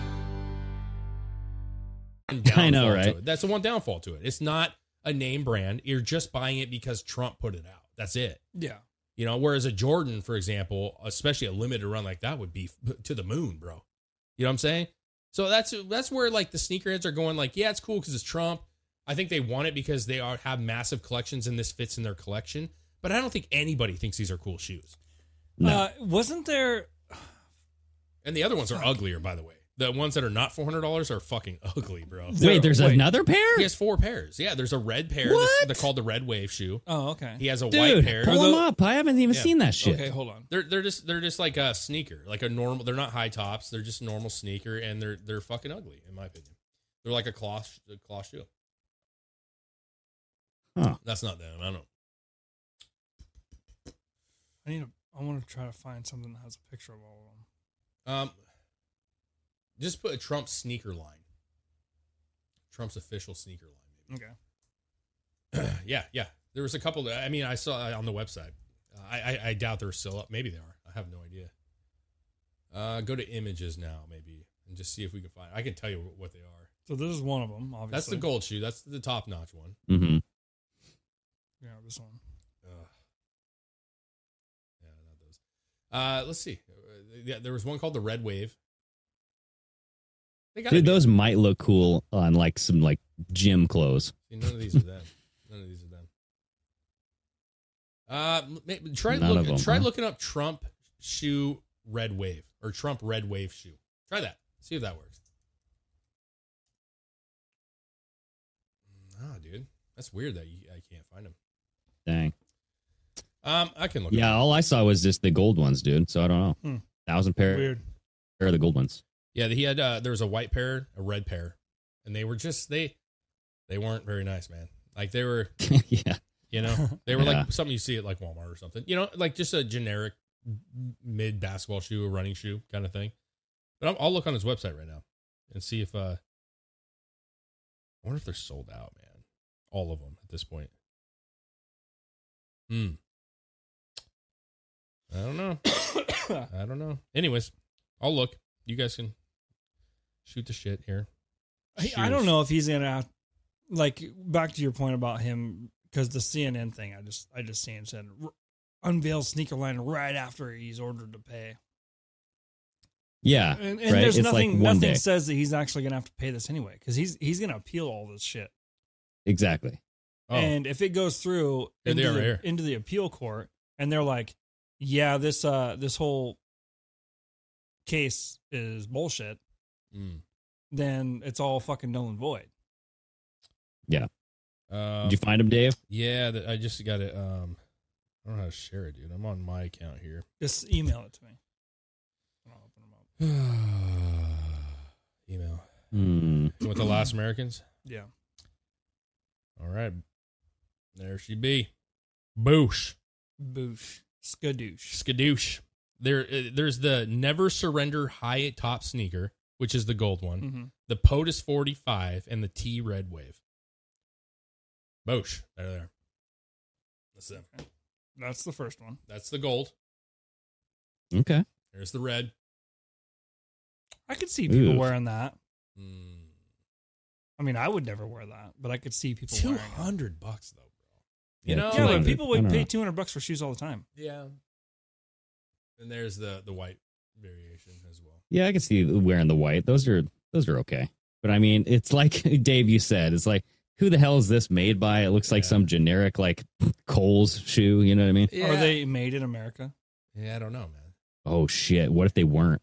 I know, right? That's the one downfall to it. It's not a name brand. You're just buying it because Trump put it out. That's it. Yeah. Whereas a Jordan, for example, especially a limited run like that would be to the moon, bro. You know what I'm saying? So that's where like the sneakerheads are going like, yeah, it's cool because it's Trump. I think they want it because they have massive collections and this fits in their collection. But I don't think anybody thinks these are cool shoes. No. Wasn't there, And the other ones are uglier, by the way. The ones that are not $400 are fucking ugly, bro. Wait, there's another pair? He has 4 pairs. Yeah, there's a red pair. What? They're called the Red Wave shoe. Oh, okay. He has a Dude, white pair. pull them up. I haven't even seen that shit. Okay, hold on. They're just like a sneaker, like a normal. They're not high tops. They're just a normal sneaker, and they're fucking ugly, in my opinion. They're like a cloth shoe. Huh. That's not them. I don't know. I want to try to find something that has a picture of all of them. Just put a Trump sneaker line. Trump's official sneaker line. Maybe. Okay. Yeah. There was a couple. I mean, I saw on the website. I doubt they're still up. Maybe they are. I have no idea. Go to images now, maybe, and just see if we can find. I can tell you what they are. So this is one of them. Obviously, That's the gold shoe. That's the top notch one. Mm-hmm. Yeah, this one. Yeah, not those. Let's see. Yeah, there was one called the Red Wave. Dude, those might look cool on like some like gym clothes. See, none of these are them. Try looking up Trump shoe Red Wave or Trump Red Wave shoe. Try that. See if that works. Dude, that's weird that I can't find them. Dang. I can look. Yeah, all I saw was just the gold ones, dude. So I don't know. 1,000 pair. Weird. Pair of the gold ones. Yeah, he had. There was a white pair, a red pair, and they were just they weren't very nice, man. Like they were. Yeah. You know, they were like something you see at like Walmart or something. You know, like just a generic mid basketball shoe, a running shoe kind of thing. But I'll look on his website right now and see if. I wonder if they're sold out, man. All of them at this point. I don't know. Anyways, I'll look. You guys can shoot the shit here. I don't know if he's gonna have, like, back to your point about him, because the CNN thing I just seen said unveils sneaker line right after he's ordered to pay. Yeah, and right? there's it's nothing like one day. says that he's actually gonna have to pay this anyway, because he's gonna appeal all this shit. Exactly. Oh. And if it goes through into the appeal court, and they're like, yeah, this whole case is bullshit, then it's all fucking null and void. Yeah. Did you find him, Dave? Yeah, I just got it. I don't know how to share it, dude. I'm on my account here. Just email it to me. I'll open them up. Email. With the Last Americans? Yeah. All right. There she be. Boosh. Skadoosh. There's the Never Surrender high top sneaker, which is the gold one. Mm-hmm. The POTUS 45 and the T Red Wave. Boosh. There. That's them. Okay. That's the first one. That's the gold. Okay. There's the red. I could see people Ooh. wearing that. I mean, I would never wear that, but I could see people wearing it. $200 though, bro. Yeah, know, Yeah, like, but people would I pay don't know. $200 for shoes all the time. Yeah. And there's the white variation as well. Yeah, I can see wearing the white. Those are okay. But I mean, it's like Dave, you said, it's like, who the hell is this made by? It looks like some generic like Kohl's shoe. You know what I mean? Yeah. Are they made in America? Yeah, I don't know, man. Oh shit! What if they weren't?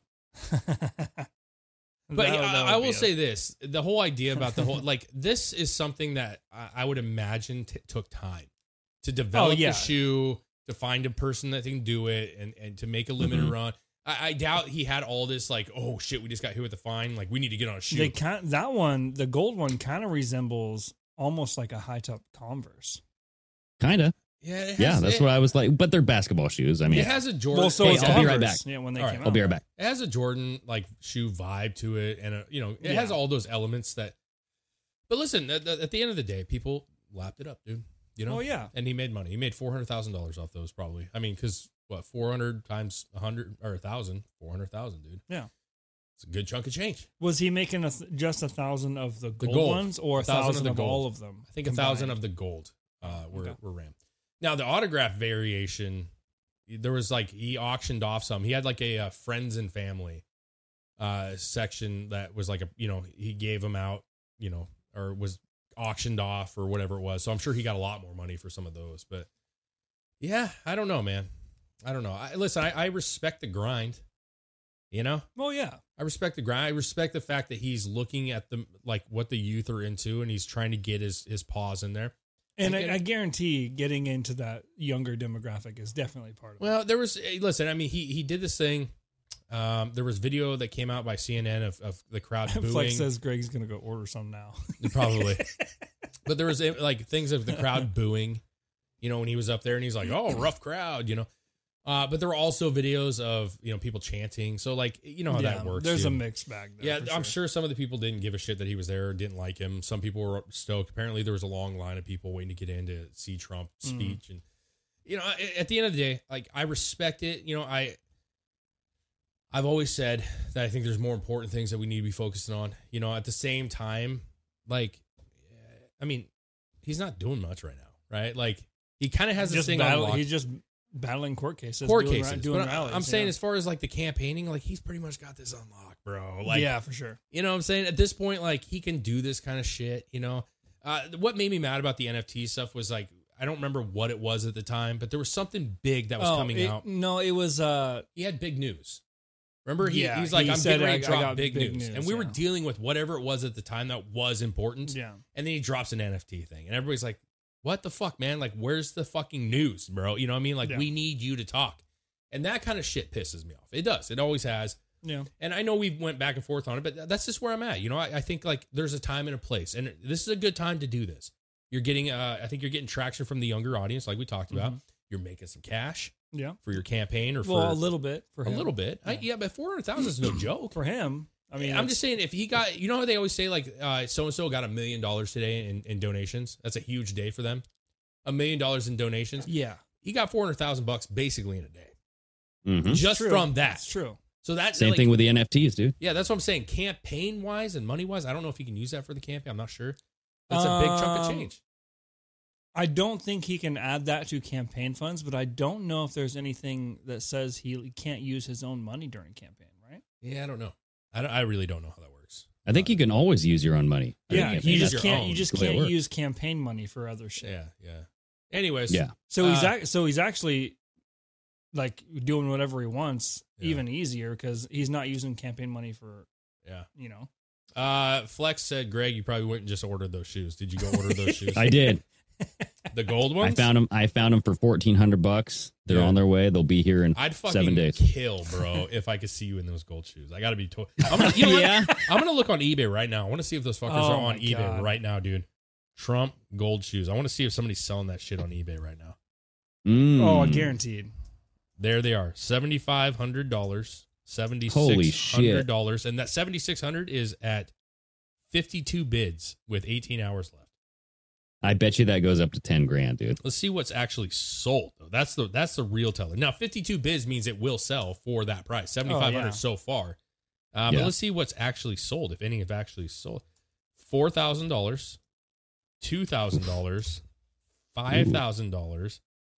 But I will say this: the whole idea about the whole like this is something that I would imagine took time to develop the shoe, to find a person that can do it, and to make a limited run. I doubt he had all this like, oh shit, we just got hit with a fine. Like we need to get on a shoe. That one, the gold one, kind of resembles almost like a high top Converse. Kinda. Yeah, that's what I was like. But they're basketball shoes. I mean, it has a Jordan. Well, so Hey, it's I'll be right Converse. back. Yeah, when they All came right, out. I'll be right back. It has a Jordan like shoe vibe to it, and it has all those elements that. But listen, at the end of the day, people lapped it up, dude. You know? Oh yeah. And he made money. He made $400,000 off those, probably. I mean, because what 400 times 100 or 1,000, 400,000, dude. Yeah. It's a good chunk of change. Was he making just 1,000 of the gold ones, or 1,000 1,000 of gold. all of them? I think 1,000 of the gold were ran. Now the autograph variation, there was like he auctioned off some. He had like a friends and family section that was like he gave them out, or was auctioned off or whatever it was. So I'm sure he got a lot more money for some of those. But yeah, I don't know, man. I don't know. Listen, I respect the grind. You know? Well, yeah. I respect the grind. I respect the fact that he's looking at what the youth are into, and he's trying to get his paws in there. And I guarantee getting into that younger demographic is definitely part of it. Well, listen, I mean, he did this thing. There was video that came out by CNN of the crowd booing. Flex says Greg's going to go order some now. Probably. But there was like things of the crowd booing, you know, when he was up there and he's like, oh, rough crowd, you know. But there were also videos of, you know, people chanting. So, like, you know how that works. There's a mixed bag there. Yeah, I'm sure some of the people didn't give a shit that he was there or didn't like him. Some people were stoked. Apparently, there was a long line of people waiting to get in to see Trump's speech. And, you know, at the end of the day, like, I respect it. You know, I've always said that I think there's more important things that we need to be focusing on. You know, at the same time, like, I mean, he's not doing much right now, right? Like, he kind of has this thing on lock. He's just battling court cases. Doing rallies. I'm saying as far as like the campaigning, like he's pretty much got this unlocked, bro. Like, yeah, for sure. You know what I'm saying? At this point, like he can do this kind of shit, you know? What made me mad about the NFT stuff was like, I don't remember what it was at the time, but there was something big that was coming out. No, it was, he had big news. Remember? He's like, I'm getting ready to drop big news. And we were dealing with whatever it was at the time that was important. Yeah. And then he drops an NFT thing and everybody's like, what the fuck, man? Like, where's the fucking news, bro? You know what I mean? Like, we need you to talk. And that kind of shit pisses me off. It does. It always has. Yeah. And I know we went back and forth on it, but that's just where I'm at. You know, I think, like, there's a time and a place. And this is a good time to do this. You're getting, I think you're getting traction from the younger audience, like we talked about. You're making some cash for your campaign or for... a little bit for him. A little bit. Yeah, but 400,000 is no joke. For him. I mean, I'm just saying, if he got, you know how they always say, like, so-and-so got $1 million today in donations? That's a huge day for them. $1 million in donations. Yeah. He got $400,000 basically in a day. Mm-hmm. Just from that. That's true. So that's same thing with the NFTs, dude. Yeah, that's what I'm saying. Campaign wise and money wise, I don't know if he can use that for the campaign. I'm not sure. That's a big chunk of change. I don't think he can add that to campaign funds, but I don't know if there's anything that says he can't use his own money during campaign, right? Yeah, I don't know. I really don't know how that works. I think you can always use your own money. Yeah, you just can't use campaign money for other shit. Yeah. Anyways, So he's actually like doing whatever he wants, even easier because he's not using campaign money for you know. Flex said, Greg, you probably wouldn't just order those shoes. Did you go order those shoes? I did. The gold ones? I found them for $1,400. They're on their way. They'll be here in 7 days. I'd kill, bro, if I could see you in those gold shoes. I got to be I'm gonna look on eBay right now. I want to see if those fuckers are on eBay right now, dude. Trump gold shoes. I want to see if somebody's selling that shit on eBay right now. Oh, guaranteed. There they are. $7,500. $7,600. And that $7,600 is at 52 bids with 18 hours left. I bet you that goes up to 10 grand, dude. Let's see what's actually sold though. That's the real teller. Now, 52 bids means it will sell for that price. 7,500 so far. But let's see what's actually sold, if any have actually sold. $4,000, $2,000, $5,000.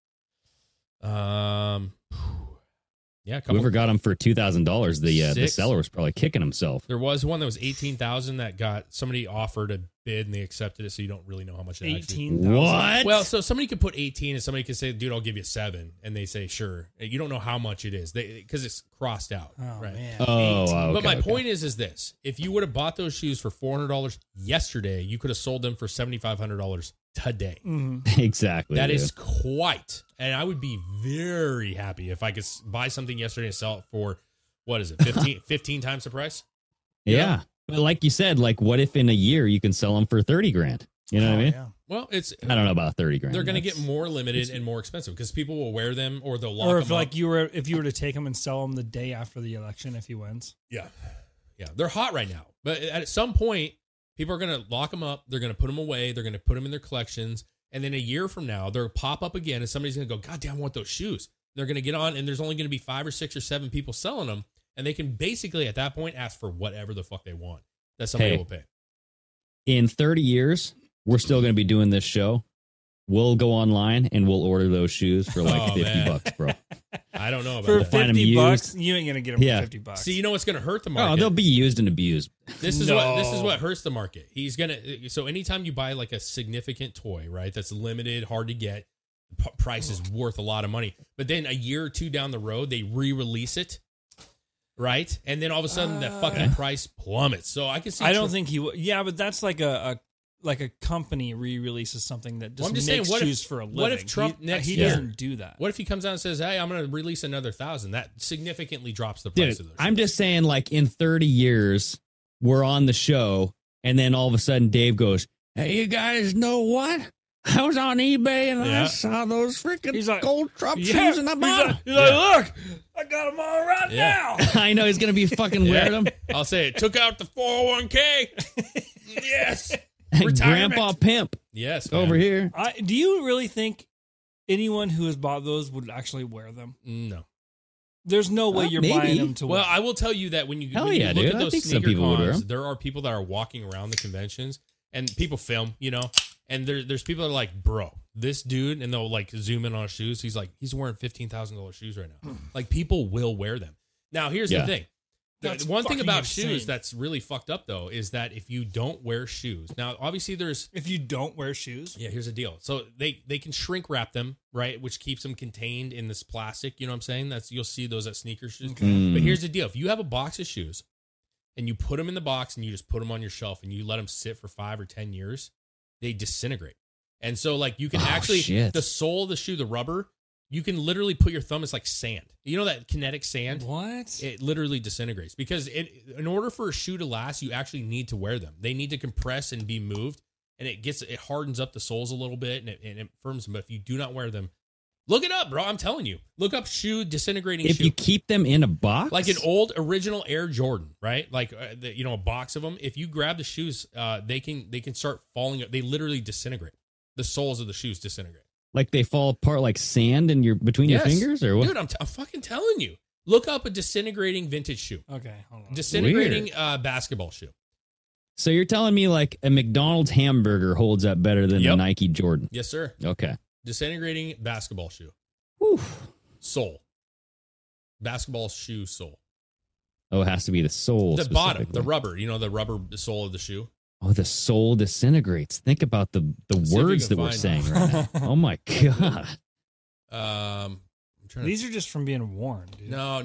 Whoever got them for $2,000, the seller was probably kicking himself. There was one that was 18,000 that got somebody offered a bid and they accepted it, so you don't really know how much. 18,000. What? Well, so somebody could put 18 and somebody could say, "Dude, I'll give you 7," and they say, "Sure." You don't know how much it is because it's crossed out, right? Man. But my point is this: if you would have bought those shoes for $400 yesterday, you could have sold them for $7,500 today. Mm-hmm. Exactly. That is quite, and I would be very happy if I could buy something yesterday and sell it for, what is it, 15 times the price? Yeah. But like you said, like what if in a year you can sell them for 30 grand? You know what I mean? Yeah. Well, I don't know about 30 grand. They're going to get more limited and more expensive because people will wear them or they'll lock them up. Or if you were to take them and sell them the day after the election if he wins. Yeah. They're hot right now. But at some point, people are going to lock them up. They're going to put them away. They're going to put them in their collections. And then a year from now, they'll pop up again and somebody's going to go, God damn, I want those shoes. They're going to get on and there's only going to be 5 or 6 or 7 people selling them. And they can basically at that point ask for whatever the fuck they want that somebody will pay. In 30 years, we're still going to be doing this show. We'll go online and we'll order those shoes for like $50, bro. I don't know about for that. For $50, you ain't going to get them for $50. See, you know what's going to hurt the market? Oh, they'll be used and abused. This is what hurts the market. So anytime you buy like a significant toy, right, that's limited, hard to get, price is worth a lot of money. But then a year or two down the road, they re-release it. right? And then all of a sudden that fucking price plummets. So I can see. I don't think he would. Yeah, but that's like a company re-releases something that just makes shoes for a living. What if Trump he doesn't do that? What if he comes out and says, "Hey, I'm going to release another 1,000"? That significantly drops the price of those. I'm just saying, like in 30 years, we're on the show, and then all of a sudden, Dave goes, "Hey, you guys know what? I was on eBay and I saw those freaking gold Trump shoes in the bottom." He's like, "Look, I got them all right now." I know he's going to be fucking wearing them. I'll say it took out the 401k. Yes. Grandpa Pimp. Yes. Over here. Do you really think anyone who has bought those would actually wear them? No. There's no way you're buying them to wear. Well, I will tell you that when you look at those sneaker cons, there are people that are walking around the conventions and people film, and there's people that are like, "Bro, this dude," and they'll like zoom in on his shoes. He's like, he's wearing $15,000 shoes right now. Like, people will wear them. Now, here's the thing. The one thing about shoes that's really fucked up, though, is that if you don't wear shoes, now obviously if you don't wear shoes, here's the deal. So they can shrink wrap them, right, which keeps them contained in this plastic. You know what I'm saying? You'll see those at sneaker shoes. Okay. But here's the deal: if you have a box of shoes and you put them in the box and you just put them on your shelf and you let them sit for 5 or 10 years, they disintegrate. And so, like, you can the sole of the shoe, the rubber. You can literally put your thumb, it's like sand. You know that kinetic sand? What? It literally disintegrates because in order for a shoe to last, you actually need to wear them. They need to compress and be moved, and it hardens up the soles a little bit and it firms them. But if you do not wear them, look it up, bro. I'm telling you. Look up disintegrating shoe. If you keep them in a box? Like an old original Air Jordan, right? Like, a box of them. If you grab the shoes, they can start falling. They literally disintegrate. The soles of the shoes disintegrate. Like they fall apart like sand in between your fingers, or what? Dude, I'm fucking telling you. Look up a disintegrating vintage shoe. Okay, hold on. Disintegrating basketball shoe. So you're telling me like a McDonald's hamburger holds up better than a Nike Jordan? Yes, sir. Okay. Disintegrating basketball shoe. Whew. Sole. Basketball shoe sole. Oh, it has to be the sole. The bottom, the rubber. The rubber sole of the shoe. Oh, the soul disintegrates. Think about the words that we're saying right now. Oh, my God. These are just from being worn, dude. No.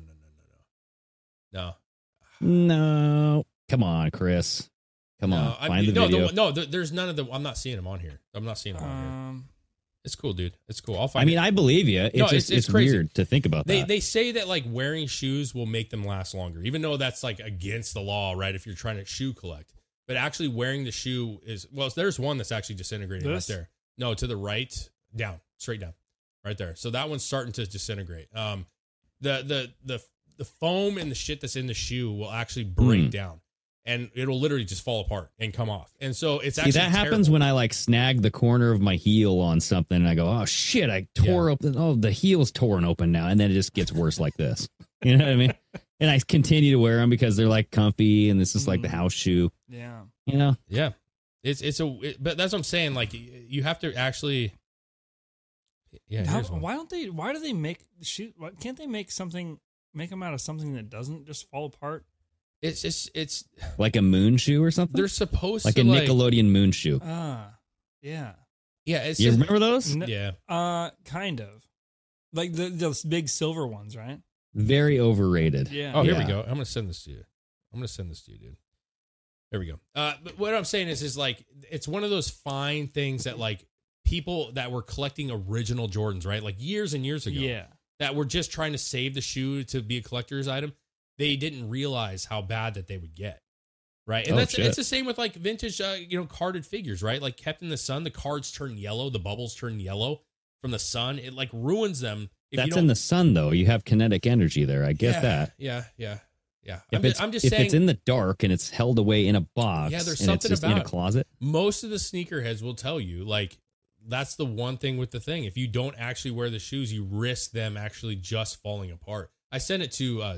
No. Come on, Chris. Come on. Find the video. There's none of them. I'm not seeing them on here. I'm not seeing them on here. It's cool, dude. It's cool. I'll find I believe you. It's weird to think about that. They say that like wearing shoes will make them last longer, even though that's like against the law, right? If you're trying to shoe collect. But actually wearing the shoe there's one that's actually disintegrating right there. No, to the right, straight down, right there. So that one's starting to disintegrate. The foam and the shit that's in the shoe will actually break down, and it'll literally just fall apart and come off. And so it's actually that happens when I like snag the corner of my heel on something, and I go, oh shit, I tore open. Oh, the heel's torn open now, and then it just gets worse like this. You know what I mean? And I continue to wear them because they're like comfy, and this is like the house shoe. Yeah. Yeah. But that's what I'm saying. Like, you have to actually. Yeah. Why do they make shoe? Can't they make them out of something that doesn't just fall apart? It's like a moon shoe or something. They're supposed like to a Nickelodeon moon shoe. Yeah. Yeah. You remember those? Yeah. Kind of. Like those big silver ones, right? Very overrated. Yeah. Oh, here we go. I'm gonna send this to you. Dude. There we go. But what I'm saying is like it's one of those fine things that like people that were collecting original Jordans, right? Like years and years ago. Yeah. That were just trying to save the shoe to be a collector's item. They didn't realize how bad that they would get. Right. And it's the same with like vintage, carded figures, right? Like kept in the sun, the cards turn yellow, the bubbles turn yellow from the sun. It like ruins them. That's in the sun, though. You have kinetic energy there. I get that. Yeah. I'm just saying, if it's in the dark and it's held away in a box, there's and something it's just about in a closet. Most of the sneakerheads will tell you, like, that's the one thing with the thing. If you don't actually wear the shoes, you risk them actually just falling apart. I sent it to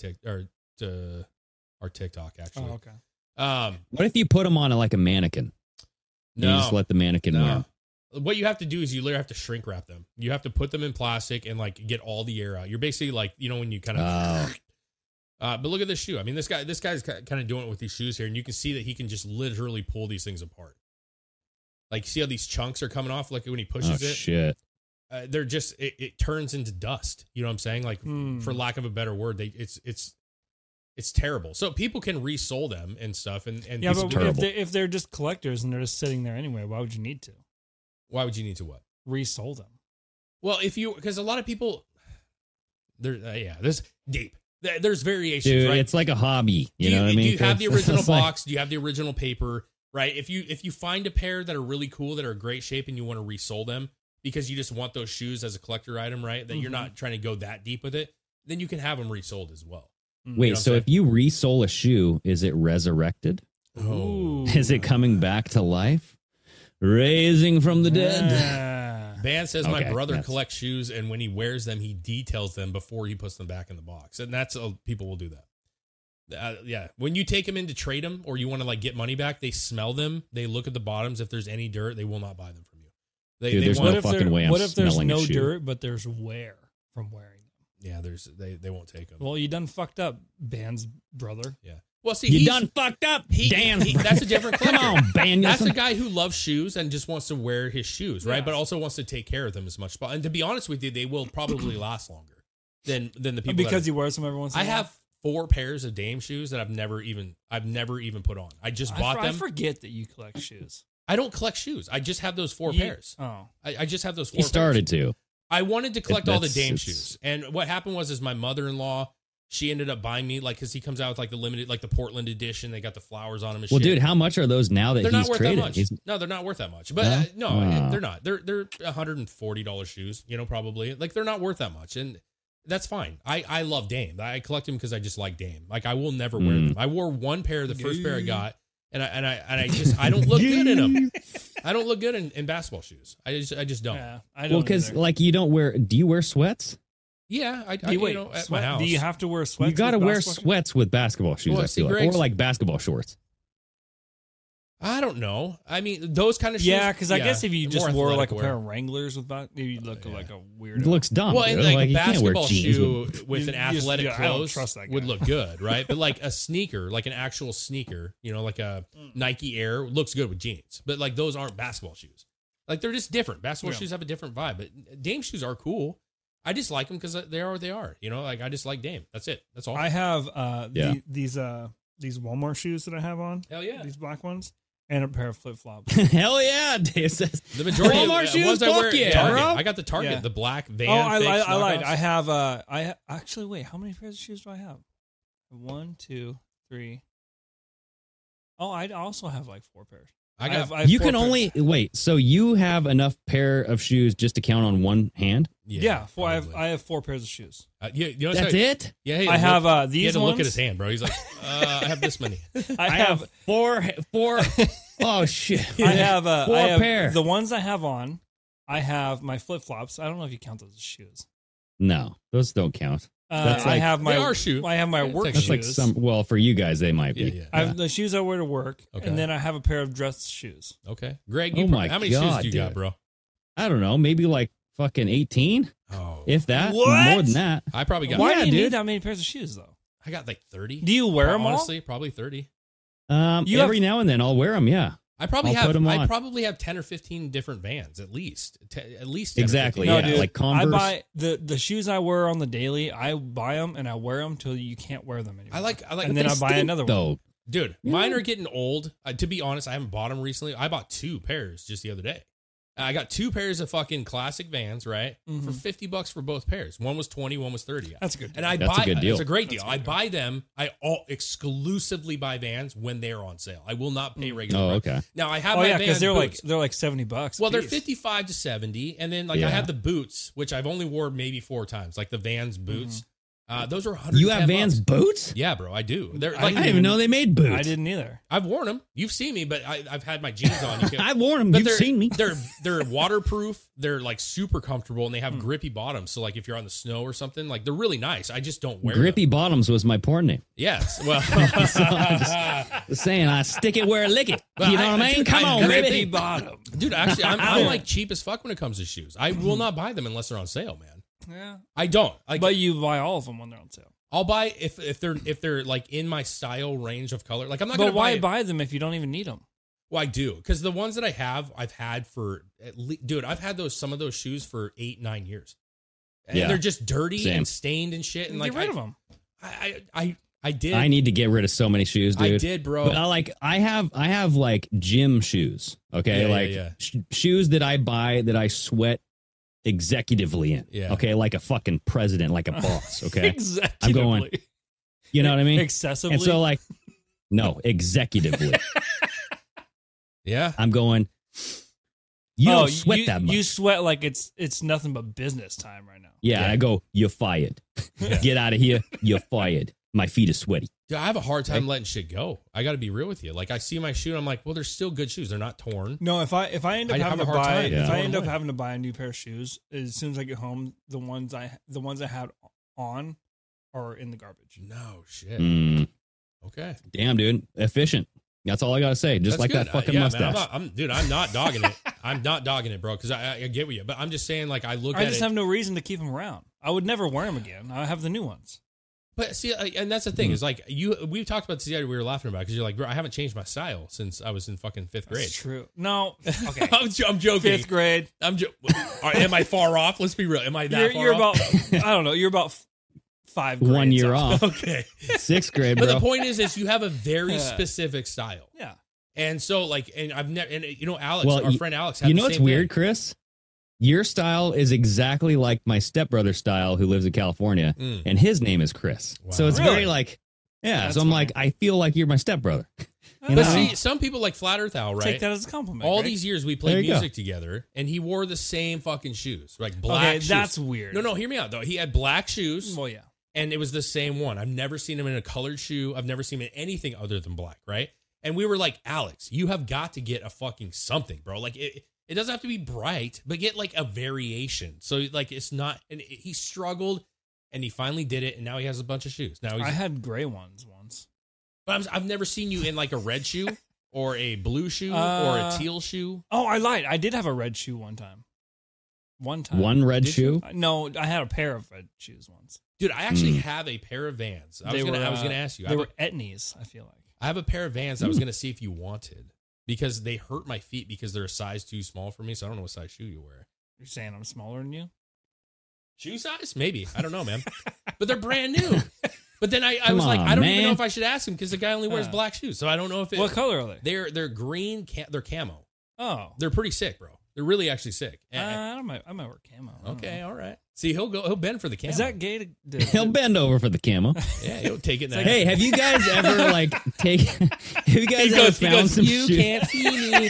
to our TikTok actually. Oh, okay. What if you put them on like a mannequin? No, you just let the mannequin wear. What you have to do is you literally have to shrink wrap them. You have to put them in plastic and like get all the air out. You're basically like, when you kind of. But look at this shoe. I mean, this guy's kind of doing it with these shoes here, and you can see that he can just literally pull these things apart. Like, see how these chunks are coming off? Like when he pushes it. Shit. They're just it turns into dust. You know what I'm saying? Like for lack of a better word, it's It's terrible. So people can resole them and stuff. And yeah, but if they're just collectors and they're just sitting there anyway, why would you need to? Why would you need to what? Resole them. Well, because a lot of people, there's deep. There's variations, Dude, right? it's like a hobby. You know what I mean? Do you have the original box? Do you have the original paper? Right? If you find a pair that are really cool, that are great shape, and you want to resole them because you just want those shoes as a collector item, right? That you're not trying to go that deep with it, then you can have them resold as well. Wait, you know so if you resole a shoe, is it resurrected? Oh. Is it coming back to life? Raising from the dead? Van says my brother collects shoes, and when he wears them, he details them before he puts them back in the box. And that's people will do that. Yeah. When you take them in to trade them or you want to like get money back, they smell them. They look at the bottoms. If there's any dirt, they will not buy them from you. Dude, there's no fucking way I'm What if there's smelling a no shoe? dirt, but there's wear from wearing them? Yeah, they won't take them. Well, you done fucked up, Ban's brother. Yeah. Well, see, you done fucked up, Dan. That's a different collector. Come on, Ban. That's a guy who loves shoes and just wants to wear his shoes, right? Yeah. But also wants to take care of them as much. And to be honest with you, they will probably last longer than the people. Because he wears them every once in a while. I have 4 pairs of Dame shoes that I've never even put on. I just bought them. I forget that you collect shoes. I don't collect shoes. I just have those 4 pairs. Oh, I just have those 4 He started pairs. to. I wanted to collect all the Dame shoes. And what happened was my mother-in-law, she ended up buying me, like, because he comes out with like the limited, like the Portland edition. They got the flowers on them and Well, shit. dude, how much are those now that They're he's not worth traded? that much. No, they're not worth that much. But they're not. They're $140 shoes, probably. Like, they're not worth that much. And that's fine. I love Dame. I collect them because I just like Dame. Like, I will never wear them. I wore 1 pair, the first pair I got, and I don't look good in them. I don't look good in basketball shoes. I just don't. Yeah, I don't. Well, because like you don't wear. Do you wear sweats? Yeah, at my house. Do you have to wear sweats? You got to wear sweats with basketball shoes. Well, I feel like, or like basketball shorts. I don't know. I mean, those kind of shoes. Yeah, because I guess if you just more wore like a athletic pair wear. of Wranglers with that, you'd look like a weirdo. It looks dumb. Well, and dude. like a you can't wear basketball jeans shoe with an You just- athletic I don't clothes trust that guy. would look good, right? But like a sneaker, like an actual sneaker, like a Nike Air, looks good with jeans. But like those aren't basketball shoes. Like they're just different. Basketball shoes have a different vibe. But Dame shoes are cool. I just like them because they are what they are. Like I just like Dame. That's it. That's all. I have these Walmart shoes that I have on. Hell yeah. These black ones. And a pair of flip flops. Hell yeah, Dave says. The majority Walmart of shoes, ones I wear fuck yeah, at Target. bro. I got the Target, the black Van. I fix lied. knockoffs. I have actually wait, how many pairs of shoes do I have? 1, 2, 3. Oh, I also have like 4 pairs. I have You 4 can pairs. only wait. So you have enough pair of shoes just to count on one hand? Yeah, I have 4 pairs of shoes. That's it? Yeah, I have he these had to ones. look at his hand, bro. He's like, I have this many. I have four. Oh shit! I have 4 pair. The ones I have on. I have my flip flops. I don't know if you count those as shoes. No, those don't count. That's I have my they are shoes. I have my work That's shoes. like some. Well, for you guys, they might be. Yeah. I have the shoes I wear to work, Okay. and then I have a pair of dress shoes. Okay, Greg, Oh my how many God, shoes do you got, dude. bro? I don't know. Maybe like fucking 18, Oh, if that. What? More than that. I probably got. Why Yeah, do you dude. need that many pairs of shoes, though? I got like 30. Do you wear them all? Honestly, probably 30. You Every now and then, I'll wear them. Yeah. I probably I'll put 'em have. I on. probably have 10 or 15 different Vans, at least. At least 10 or Exactly. 15. Yeah, dude, like Converse. I buy the shoes I wear on the daily. I buy them and I wear them till you can't wear them anymore. I like. and then I buy another one. Though. Dude, mine are getting old. To be honest, I haven't bought them recently. I bought 2 pairs just the other day. I got 2 pairs of fucking classic Vans, right? For $50 for both pairs. One was 20, one was 30. That's a good deal. And That's a good deal. It's a great deal. I buy them. I exclusively buy Vans when they're on sale. I will not pay regular. Oh, price. okay. Now I have Oh my yeah, Vans because boots. they're like $70. Well, they're piece. 55 to 70, and then I Yeah. have the boots, which I've only worn maybe 4 times, like the Vans boots. Those are 110 You have Vans bucks. boots? Yeah, bro, I do. They're I like didn't even know they made boots. I didn't either. I've worn them. You've seen me, but I've had my jeans on. You can't- I've worn them. but You've seen me. They're waterproof. They're like super comfortable, and they have grippy bottoms. So like if you're on the snow or something, like they're really nice. I just don't wear Grippy them. Bottoms was my porn name. Yes. Well, Just saying, I stick it where I lick it. Well, You know what I mean? dude, Come on, grippy baby. bottom. dude, actually, I'm like cheap as fuck when it comes to shoes. I will not buy them unless they're on sale, man. Yeah, I don't. Like, but you buy all of them when they're on sale. I'll buy if they're like in my style range of color. Like I'm not But gonna why buy. buy them if you don't even need them? Well, I do because the ones that I have, I've had for at least, dude. I've had some of those shoes for 8-9 years, and Yeah. they're just dirty Same. and stained and shit. And like Get rid of them. I I need to get rid of so many shoes, dude. I did, bro. But I have like gym shoes. Okay, shoes that I buy that I sweat executively in. Yeah. Okay, like a fucking president, like a boss. Okay, Executively. I'm going. You know what I mean? Excessively. And so no, executively. Yeah, I'm going. You don't sweat that much. You sweat like it's nothing but business time right now. Yeah, I go. You're fired. Get out of here. You're fired. My feet are sweaty. Dude, I have a hard time letting shit go. I got to be real with you. Like I see my shoe, and I'm like, well, they're still good shoes. They're not torn. No, if I end up having to hard buy, time if I throwing end up away. having to buy a new pair of shoes, as soon as I get home, the ones I had on are in the garbage. No shit. Okay. Damn, dude. Efficient. That's all I got to say. Just That's like good. that fucking Man, mustache. I'm not dogging it. I'm not dogging it, bro, because I get with you. But I'm just saying, like, I look at it. I just have no reason to keep them around. I would never wear them again. I have the new ones. But see, and that's the thing is like we've talked about this the other we were laughing about because you're like, bro, I haven't changed my style since I was in fucking 5th grade. That's true. No. Okay. I'm joking. 5th grade. Am I far off? Let's be real. Am I that You're far off? about, I don't know. You're about 5 grades 1 year off. Okay. 6th grade, But bro. the point is you have a very specific style. Yeah. And so like, and I've never, and you know, Alex, Well, our friend Alex, had you the know what's same weird, thing. Chris? Your style is exactly like my stepbrother's style, who lives in California, and his name is Chris. Wow. So it's Really? very like, That's so I'm fine. like, I feel like you're my stepbrother. You But know? see, some people like Flat Earth Al, right? Take that as a compliment. All Greg. these years we There played you go. music together, and he wore the same fucking shoes, like black Okay, shoes. that's weird. No, hear me out though. He had black shoes. Well, yeah. And it was the same one. I've never seen him in a colored shoe. I've never seen him in anything other than black, right? And we were like, Alex, you have got to get a fucking something, bro. Like it doesn't have to be bright, but get like a variation. So like it's not. And he struggled, and he finally did it, and now he has a bunch of shoes. Now I had gray ones once. but I've never seen you in like a red shoe or a blue shoe or a teal shoe. Oh, I lied. I did have a red shoe one time. One red Did you? shoe? No, I had a pair of red shoes once. Dude, I actually have a pair of Vans. I was gonna ask you. They were Etnies, I feel like. I have a pair of Vans I was going to see if you wanted because they hurt my feet because they're a size too small for me. So I don't know what size shoe you wear. You're saying I'm smaller than you? Shoe size? Maybe. I don't know, man. But they're brand new. But then I Come was like, on, I don't even man. know if I should ask him because the guy only wears black shoes. So I don't know if What color are they? They're green. They're camo. Oh. They're pretty sick, bro. They're really actually sick. I might wear camo. I don't Okay, know. all right. See, he'll bend for the camo. Is that gay to He'll bend over for the camo. Yeah, he'll take it. In that Hey, have you guys ever like take? Have you guys he ever goes, found some you shoes? can't see me.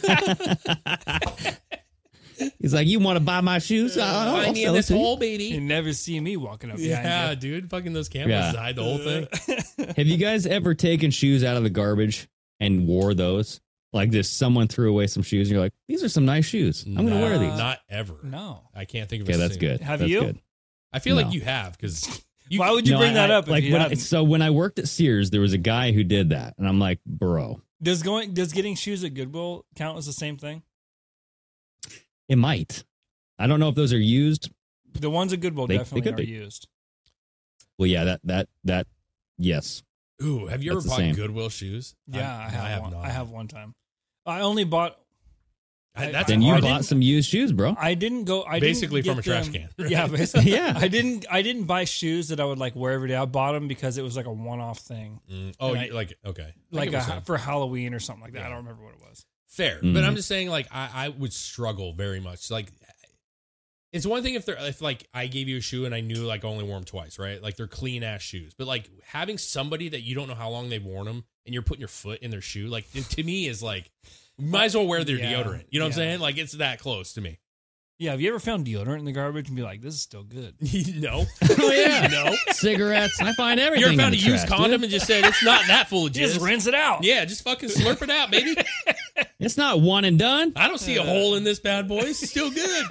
He's like, you want to buy my shoes? I'll Find me in sell it this to you." hole, You baby. never see me walking up behind Yeah, you. dude. Fucking those camos Yeah. hide the whole thing. Have you guys ever taken shoes out of the garbage and wore those? Like this, someone threw away some shoes, and you're like, "These are some nice shoes. I'm going to wear these." Not ever. No. I can't think of Okay, a that's single- good. Have That's you? Good. I feel like No. you have because Why would you No, bring that up? Like if you hadn't? so when I worked at Sears, there was a guy who did that, and I'm like, "Bro, Does getting shoes at Goodwill count as the same thing? it might." I don't know if those are used. The ones at Goodwill They definitely could are be. used. Well, yeah, that, yes. Ooh, have you ever That's the bought same. Goodwill shoes? Yeah, I have one. not. I have one time. I only bought. That's Then you hard. bought some used shoes, bro. I didn't go. I Basically didn't from get a trash them- can, right? Yeah, basically. Yeah. I didn't buy shoes that I would like wear every day. I bought them because it was like a one-off thing, Oh, And you- like okay, I like get what you're saying. for Halloween or something like that. Yeah. I don't remember what it was. Fair, but I'm just saying, like I would struggle very much. Like it's one thing if like I gave you a shoe and I knew like I only wore them twice, right? Like they're clean ass shoes, but like having somebody that you don't know how long they've worn them and you're putting your foot in their shoe, like to me is like might as well wear their Yeah, deodorant. You know what I'm yeah. saying? Like it's that close to me. Yeah, have you ever found deodorant in the garbage and be like, "This is still good"? No. Oh yeah, No. Cigarettes. I find You everything. ever found a in the used trash, condom dude. and just said it's not that full of jizz? Just rinse it out. Yeah, just fucking slurp it out, baby. It's not one and done. I don't see a hole in this bad boy. It's still good.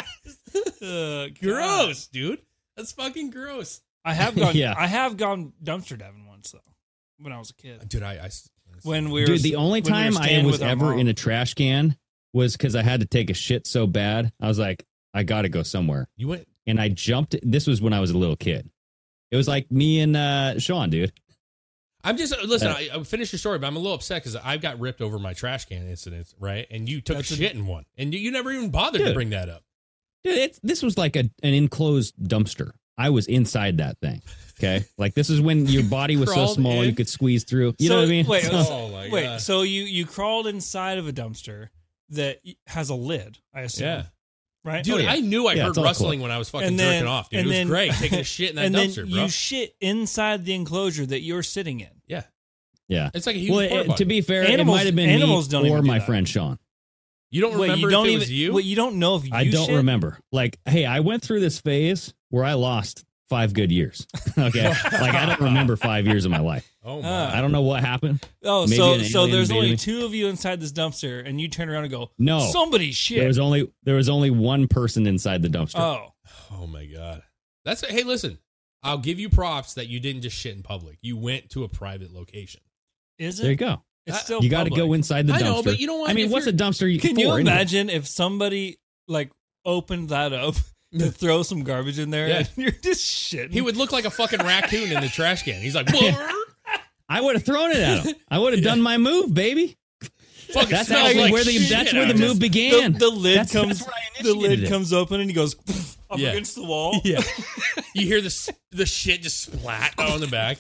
Gross, dude. That's fucking gross. I have gone. Yeah. I have gone dumpster diving once though, when I was a kid. Dude, When we were Dude, the only when we were time I staying was with our ever mom. in a trash can was because I had to take a shit so bad. I was like, I got to go somewhere. You went. And I jumped. This was when I was a little kid. It was like me and Sean, dude. I'm just listen. I finished your story, but I'm a little upset because I got ripped over my trash can incident, right? And you took That's shit in one, and you never even bothered to Dude. bring that up. Dude, this was like an enclosed dumpster. I was inside that thing. Okay, like this is when your body was so Crawled small in? you could squeeze through. You know what I mean? Wait, Oh my God. so you crawled inside of a dumpster that has a lid, I assume. Yeah. Right? Dude, yeah. I knew I Yeah, heard it's all rustling cool. when I was fucking And then- jerking off, dude. and It was then- great taking a shit in that and dumpster, then bro. you shit inside the enclosure that you're sitting in. Yeah. Yeah. It's like a huge Well, porta potty. to be fair, Animals- it might have been animals me don't even or do my that. friend Sean. You don't remember you don't if it even, was you? Wait, you don't know if you I don't shit? remember. Like, hey, I went through this phase where I lost 5 good years. Okay, like I don't remember 5 years of my life. Oh my. I don't know what happened. Oh, Maybe so an so alien there's invaded only me. 2 of you inside this dumpster, and you turn around and go, No, somebody shit. there was only one person inside the dumpster. Oh, Oh my God. Hey, listen. I'll give you props that you didn't just shit in public. You went to a private location. is it? There you go. It's still You got to public. go inside the dumpster. I know, but you know what? I mean, If what's a you're- dumpster? Can you for anyway? imagine if somebody like opened that up to throw some garbage in there Yeah. and you're just shitting? He would look like a fucking raccoon in the trash can. He's like, "Whoa." I would have thrown it at him. I would have done my move, baby. Fucking That's smells actually like where the shit that's where out the of it. move began. The lid That's where I the lid initiated it. comes open and he goes up Yeah. against the wall. Yeah. You hear the shit just splat on the back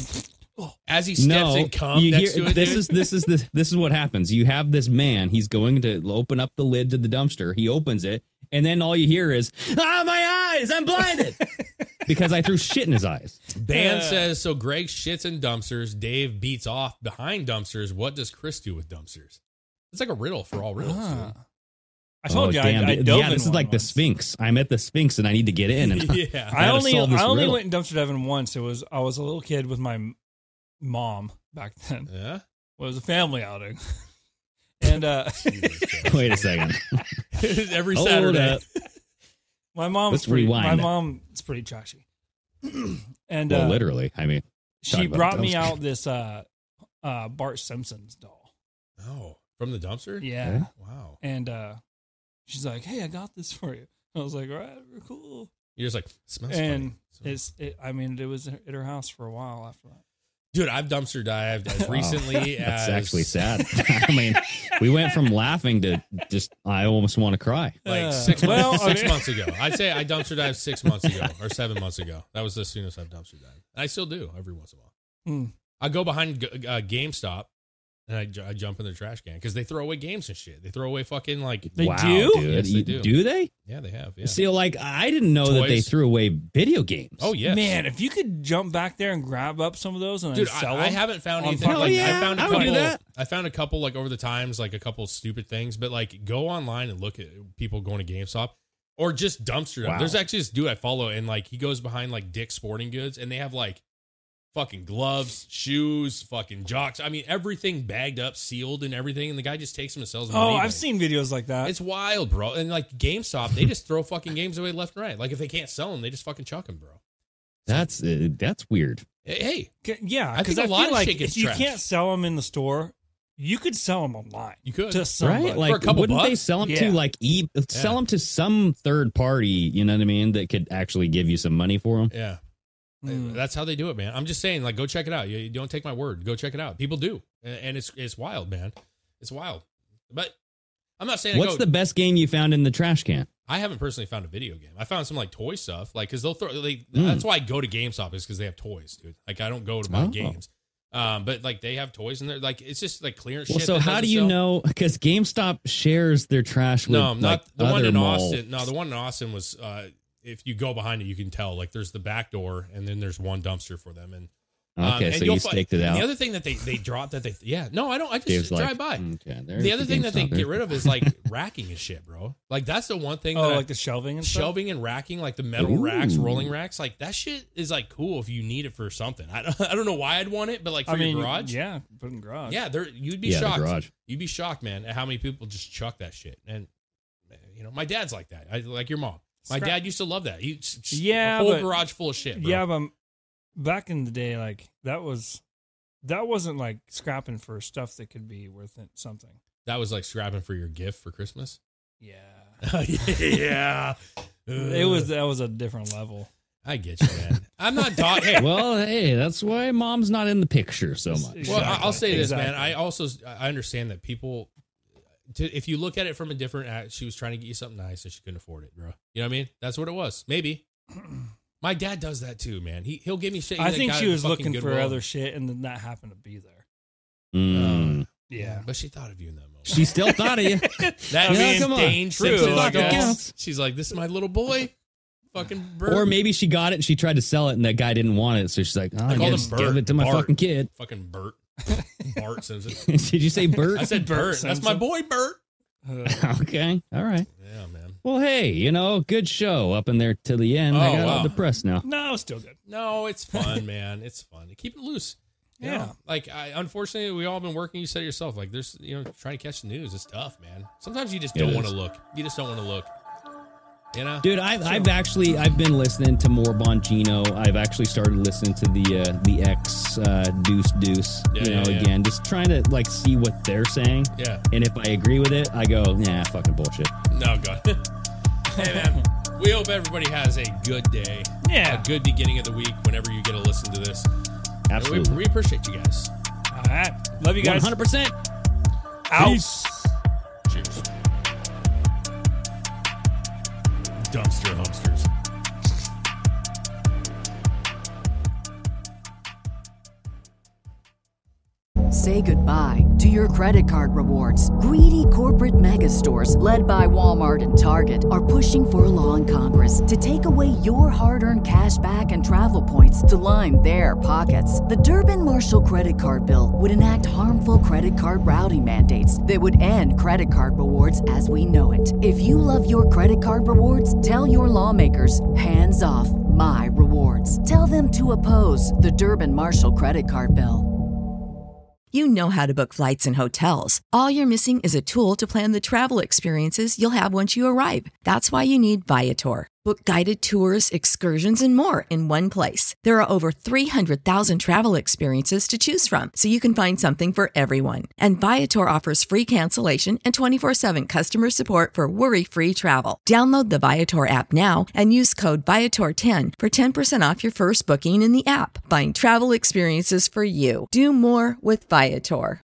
as he steps No, in cum you next hear, to it. this is what happens. You have this man. He's going to open up the lid to the dumpster. He opens it, and then all you hear is, my eyes! I'm blinded because I threw shit in his eyes. Band says so. Greg shits in dumpsters. Dave beats off behind dumpsters. What does Chris do with dumpsters? It's like a riddle for all riddles. Ah. dude. I told you, damn, I dude. dove yeah, in this is one like the once. Sphinx. I'm at the Sphinx, and I need to get in. And Yeah. I gotta only solve this riddle. went in dumpster diving once. I was a little kid with my mom back then. Yeah. Well, it was a family outing, and Wait a second. Every Hold Saturday. up. my mom's Let's pretty, rewind. my mom's pretty trashy, and Well, literally. I mean, she talk about brought me dumpster. out this Bart Simpson's doll. Oh, from the dumpster? Yeah, Wow. and she's like, "Hey, I got this for you." I was like, "All right, cool." You're just like, smells And funny. it was at her house for a while after that. Dude, I've dumpster dived as recently as. That's actually sad. I mean, we went from laughing to just, I almost want to cry. Like Well, 6 I months ago. I'd say I dumpster dived 6 months ago or 7 months ago. That was the soonest I've dumpster dived. And I still do every once in a while. Hmm. I go behind GameStop and I jump in their trash can because they throw away games and shit. They throw away fucking like. They Wow, do? dude. Yes, they do. Do they? Yeah, they have. Yeah. See, like, I didn't know that they Toys. threw away video games. Oh, yes. Man, if you could jump back there and grab up some of those and Dude, then sell I them, haven't found on anything. fucking- Like, yeah, I found a I would couple. do that. I found a couple like over the times, like a couple stupid things. But like, go online and look at people going to GameStop or just dumpster dive. Wow. There's actually this dude I follow, and like he goes behind like Dick's Sporting Goods, and they have like fucking gloves, shoes, fucking jocks. I mean, everything bagged up, sealed, and everything. And the guy just takes them and sells them. on Oh, eBay. I've seen videos like that. It's wild, bro. And like GameStop, they just throw fucking games away left and right. Like if they can't sell them, they just fucking chuck them, bro. That's weird. Hey, Yeah, I think because a I lot feel of like shit gets if you trashed. can't sell them in the store, you could sell them online. You could. To somebody. Right? Like, a couple wouldn't they bucks? sell them Yeah. to like sell them to some third party? You know what I mean? That could actually give you some money for them. yeah. Mm. That's how they do it, man. I'm just saying, like, go check it out. You don't take my word. Go check it out. People do, and it's wild, man. It's wild. But I'm not saying. What's the best game you found in the trash can? I haven't personally found a video game. I found some like toy stuff, like because they'll throw. That's why I go to GameStop is because they have toys, dude. Like I don't go to buy Oh. games, but like they have toys in there. Like it's just like clearance. Well, shit so that how doesn't do you sell. know? Because GameStop shares their trash with No, not like, the one other in malls. Austin. No, the one in Austin was. If you go behind it, you can tell. Like there's the back door, and then there's one dumpster for them. And Okay, and so you'll you staked it and out. The other thing that they dropped that they no, I don't. I just Dave's drive like, by. Okay, there's The other thing that they GameStop. get rid of is like racking and shit, bro. Like that's the one thing. Oh, that like the shelving and stuff? shelving and racking, like the metal Ooh. racks, rolling racks. Like that shit is like cool if you need it for something. I don't know why I'd want it, but like for your garage, Yeah, put it in garage. yeah, you'd be Yeah, the shocked. garage. You'd be shocked, man, at how many people just chuck that shit. And you know, my dad's like that. Like your mom. My Scrap- dad used to love that. Yeah, a whole but- garage full of shit, bro. Yeah, but back in the day, like that wasn't like scrapping for stuff that could be worth something. That was like scrapping for your gift for Christmas. Yeah, Yeah, that was a different level. I get you, man. I'm not talking. Hey, Well, hey, that's why mom's not in the picture so much. well, Exactly. I'll say this, man. Exactly. I understand that people. If you look at it from a different, she was trying to get you something nice and she couldn't afford it, bro. You know what I mean? That's what it was. Maybe. My dad does that too, man. He'll give me shit. I think she was looking for other shit, and then that happened to be there. Yeah, but she thought of you in that moment. She still thought of you. Come on. Dane True. Counts. She's like, this is my little boy. Fucking Bert. Or maybe she got it and she tried to sell it and that guy didn't want it. So she's like, I guess give it to my fucking kid. Fucking Bert. Bart Simpson. Did you say Bert? I said Bert. That's my boy, Bert. Okay. All right. Yeah, man. Well, hey, good show up in there till the end. I got all depressed now. No, still good. No, it's fun, man. It's fun. Keep it loose. You know? Like, unfortunately, we all been working. You said it yourself. Like, there's, trying to catch the news is tough, man. Sometimes you just don't want to look. You just don't want to look. Dude, I've been listening to more Bongino. I've actually started listening to the X Deuce. Again, just trying to like see what they're saying. Yeah. And if I agree with it, I go, nah, fucking bullshit. No, God. Hey, man. We hope everybody has a good day. Yeah. A good beginning of the week whenever you get to listen to this. Absolutely. We appreciate you guys. All right. Love you guys. 100%. Out. Peace. Cheers. Dumpster humpsters. Say goodbye to your credit card rewards. Greedy corporate mega stores, led by Walmart and Target, are pushing for a law in Congress to take away your hard-earned cash back and travel points to line their pockets. The Durbin-Marshall credit card bill would enact harmful credit card routing mandates that would end credit card rewards as we know it. If you love your credit card rewards, tell your lawmakers, hands off my rewards. Tell them to oppose the Durbin-Marshall credit card bill. You know how to book flights and hotels. All you're missing is a tool to plan the travel experiences you'll have once you arrive. That's why you need Viator. Book guided tours, excursions, and more in one place. There are over 300,000 travel experiences to choose from, so you can find something for everyone. And Viator offers free cancellation and 24/7 customer support for worry-free travel. Download the Viator app now and use code Viator10 for 10% off your first booking in the app. Find travel experiences for you. Do more with Viator.